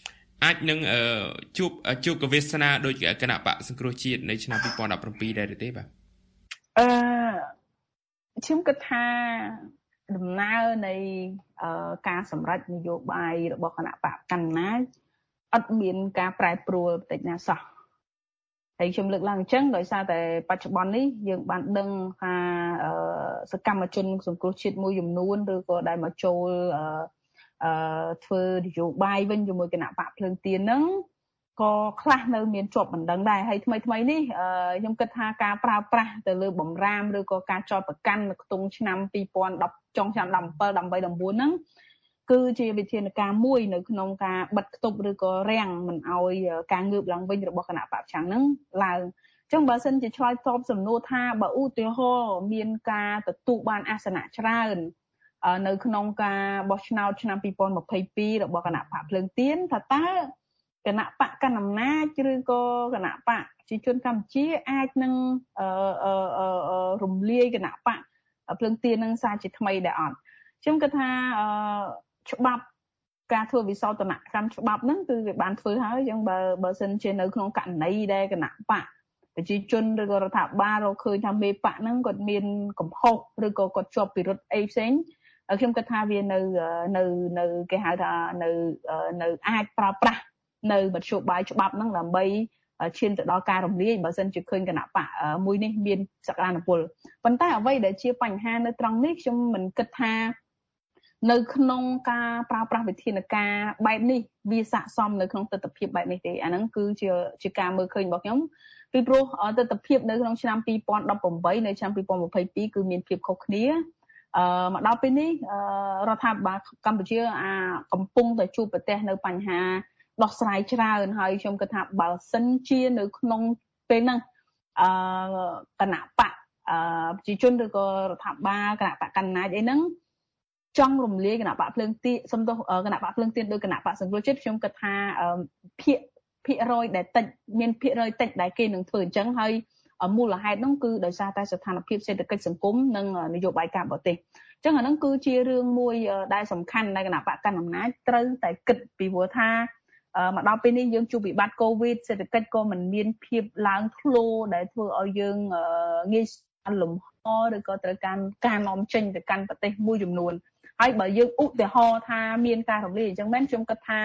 អាចនឹងជួបជួបកវាសនាដោយគណៈបកសង្គ្រោះជាតិនៅឆ្នាំពីរពាន់ដប់ប្រាំពីរដែរទេបាទអឺខ្ញុំគិតថាដំណើរនៃការសម្រេចនយោបាយរបស់គណៈបកកណ្ដាលអត់មានការប្រែប្រួលបន្តិចណាសោះហើយខ្ញុំលើកឡើងអញ្ចឹងដោយសារតែបច្ចុប្បន្ននេះយើងបានដឹងថាសកម្មជនសង្គ្រោះជាតិមួយចំនួនឬក៏ដែលមកចូលអឺធ្វើនយោបាយវិញជាមួយគណៈបកភ្លើងទៀនហ្នឹងក៏ខ្លះនៅមានជាប់បណ្ដឹងដែរហើយថ្មីថ្មីនេះខ្ញុំគិតថាការប្រើប្រាស់ទៅលើបំរាមឬក៏ការចោទប្រកាន់នៅក្នុងឆ្នាំពីរពាន់ដប់ចុងឆ្នាំដប់bảy ដប់eight ដប់nineហ្នឹងគឺជាវិធានការមួយនៅក្នុងការបិទគប់ឬក៏រាំងមិនឲ្យការងើបឡើងវិញរបស់គណៈបកប្រឆាំងហ្នឹងឡើងអញ្ចឹងបើសិនជាឆ្លើយតបសំណួរថាបើឧទាហរណ៍មានការទទួលបានអាសនៈច្រើននៅក្នុងការបោះឆ្នោតឆ្នាំពីរពាន់ម្ភៃពីររបស់គណៈបកភ្លើងទៀនថាតើគណៈបកកណ្ដាលអំណាចឬក៏គណៈបកប្រជាជនកម្ពុជាអាចនឹងរំលាយគណៈបកភ្លើងទៀននឹងសារជាថ្មីដែរអត់ខ្ញុំគិតថាច្បាប់ការធ្វើវិសោធនកម្មច្បាប់ហ្នឹងគឺវាបានធ្វើហើយអញ្ចឹងបើបើសិនជានៅក្នុងករណីដែលគណៈបកប្រជាជនឬក៏រដ្ឋាភិបាលរកឃើញថាមេបកហ្នឹងគាត់មានកំហុសឬក៏គាត់ជាប់ពិរុទ្ធអីផ្សេងខ្ញុំគិតថាវានៅនៅនៅគេហៅថានៅនៅអាចប្រើប្រាស់នៅមធ្យោបាយច្បាប់ហ្នឹងដើម្បីឈានទៅដល់ការរំលាយបើសិនជាឃើញគណៈបកមួយនេះមានសក្តានុពលប៉ុន្តែអ្វីដែលជាបញ្ហានៅត្រង់នេះខ្ញុំមិនគិតថានៅក្នុងការប្រើប្រាស់វិធានការបែបនេះវាស័ក្តិសមនៅក្នុងទស្សនវិជ្ជាបែបនេះទេអាហ្នឹងគឺជាជាការមើលឃើញរបស់ខ្ញុំពីព្រោះទស្សនវិជ្ជានៅក្នុងឆ្នាំពីរពាន់ដប់ប្រាំនៅឆ្នាំពីរពាន់ម្ភៃពីរគឺមានភាពខុសគ្នាអឺមកដល់ពេលនេះរដ្ឋាភិបាលកម្ពុជាអាកំពុងតែជួបប្រទះនៅបញ្ហាដោះស្រាយច្រើនហើយខ្ញុំគិតថាបើសិនជានៅក្នុងពេលហ្នឹងអឺគណៈបកអឺប្រជាជនឬក៏រដ្ឋាភិបាលគណៈបកកណ្ដាលអីហ្នឹងចង់រំលាយគណៈបកភ្លើងទៀនសំដៅគណៈបកភ្លើងទៀនដោយគណៈបកសង្គ្រោះជាតិខ្ញុំគិតថាភាគភាគរយដែលតិចមានភាគរយតិចដែលគេនឹងធ្វើអញ្ចឹងហើយមូលហេតុហ្នឹងគឺដោយសារតែស្ថានភាពសេដ្ឋកិច្ចសង្គមនិងនយោបាយការបរទេសអញ្ចឹងអាហ្នឹងគឺជារឿងមួយដែលសំខាន់ដែលគណៈបកកណ្ដាលអំណាចត្រូវតែគិតពីព្រោះថាមកដល់ពេលនេះយើងជួបវិបត្តិកូវីដសេដ្ឋកិច្ចក៏មិនមានភាពឡើងធ្លោដែលធ្វើឲ្យយើងងាយស្រួលលំហឬក៏ត្រូវការការនាំចេញទៅកាន់ប្រទេសមួយចំនួនហើយបើយើងឧទាហរណ៍ថាមានការរំលាយអញ្ចឹងមែនខ្ញុំគិតថា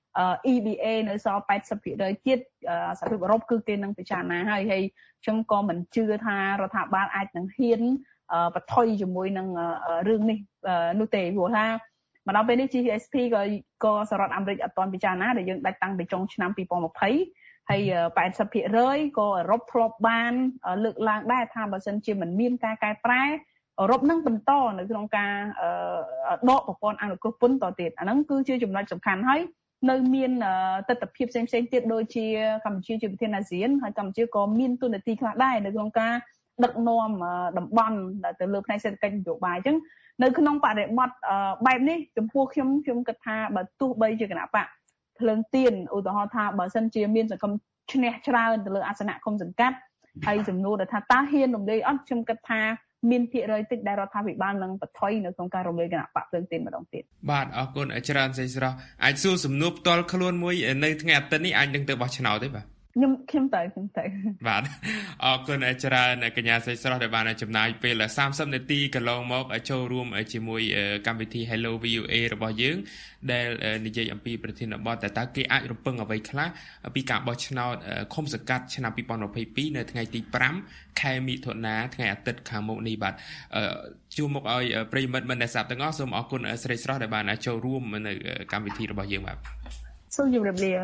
E B A នៅសល់eighty percent ទៀតសហភាពអឺរ៉ុបគឺគេនឹងពិចារណាហើយហើយខ្ញុំក៏មិនជឿថារដ្ឋាភិបាលអាចនឹងហ៊ានបន្ថយជាមួយនឹងរឿងនេះនោះទេព្រោះថាមកដល់ពេលនេះ G S P ក៏ក៏សហរដ្ឋអាមេរិកអត់ទាន់ពិចារណាដែលយើងដាច់តាំងពីចុងឆ្នាំពីរពាន់ម្ភៃហើយeighty percent ក៏អឺរ៉ុបធ្លាប់បានលើកឡើងដែរថាបើសិនជាមិនមានការកែប្រែអឺរ៉ុបនឹងបន្តនៅក្នុងការដកប្រព័ន្ធអនុគ្រោះពន្ធតទៀតអាហ្នឹងគឺជាចំណុចសំខាន់ហើយនៅមានទស្សនវិជ្ជាផ្សេងផ្សេងទៀតដូចជាកម្ពុជាជាប្រធានអាស៊ានហើយកម្ពុជាក៏មានទូនាទីខ្លះដែរនៅក្នុងការដឹកនាំតំបន់ទៅលើផ្នែកសេដ្ឋកិច្ចនយោបាយអញ្ចឹងនៅក្នុងបរិបទបែបនេះចំពោះខ្ញុំខ្ញុំគិតថាបើទោះបីជាគណៈបកភ្លើងទៀនឧទាហរណ៍ថាបើសិនជាមានសង្គមឈ្នះច្រើនទៅលើអាសនៈគុំសង្កាត់ហើយចំនួនដែលថាតើហ៊ានរំលាយអត់ខ្ញុំគិតថាមានភាគរយតិចដែលរដ្ឋាភិបាលនឹងបន្ថយនៅក្នុងការរំលាយគណៈបកភ្លើងទៀនម្ដងទៀតបាទអរគុណច្រើនស្រីស្រស់អាចសួរសំណួរផ្ទាល់ខ្លួនមួយនៅថ្ងៃអាទិត្យនេះអាចនឹងទៅបោះឆ្នោតទេបាទខ្ញុំខ្ញុំទៅខ្ញុំទៅបាទអរគុណច្រើនកញ្ញាស្រីស្រស់ដែលបានចំណាយពេលthirtyនាទីកន្លងមកចូលរួមជាមួយកម្មវិធី Hello វី អូ អេ របស់យើងដែលនិយាយអំពីប្រធានបទតើតើគេអាចរំពឹងអ្វីខ្លះពីការបោះឆ្នោតឃុំសង្កាត់ឆ្នាំtwo thousand twenty-twoនៅថ្ងៃទីfiveខែមិថុនាថ្ងៃអាទិត្យខាងមុខនេះបាទជួបមកឲ្យប្រិយមិត្តមិនដែលស្ដាប់ទាំងអស់សូមអរគុណស្រីស្រស់ដែលបានចូលរួមនៅកម្មវិធីរបស់យើងបាទសូមជម្រាបលា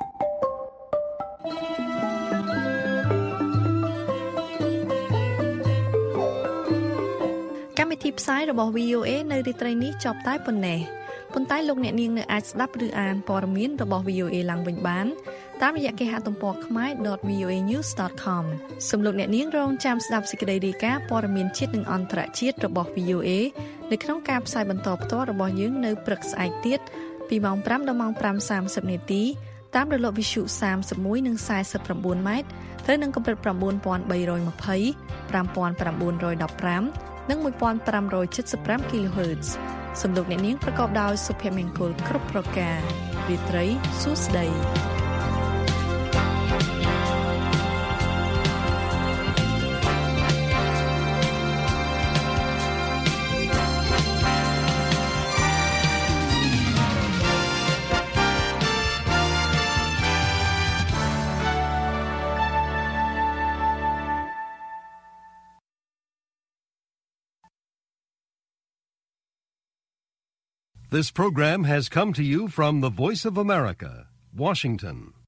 កម្មវិធីផ្សាយរបស់ វី អូ អេ នៅរាត្រីនេះចប់តែប៉ុណ្ណេះប៉ុន្តែលោកអ្នកនាងនៅអាចស្ដាប់ឬអានព័ត៌មានរបស់ វី អូ អេ ឡើងវិញបានតាមរយៈគេហទំព័រ khmae dot v o a news dot com សូមលោកអ្នកនាងរងចាំស្ដាប់សេចក្តីរាយការណ៍ព័ត៌មានជាតិនិងអន្តរជាតិរបស់ វី អូ អេ នៅក្នុងការផ្សាយបន្តផ្ទាល់របស់យើងនៅព្រឹកស្អែកទៀតពីម៉ោងfiveដល់ម៉ោងfive thirtyនាទីតាមរលកវិទ្យុthirty-oneនិងforty-nineម៉ែត្រត្រូវនឹងកម្រិតnine thousand three hundred twenty, five thousand nine hundred fifteenនិងfifteen seventy-five គីឡូហឺត សូមលោកអ្នកនាងប្រកបដោយសុភមង្គលគ្រប់ប្រការរាត្រីសួស្តី This program has come to you from the Voice of America, Washington.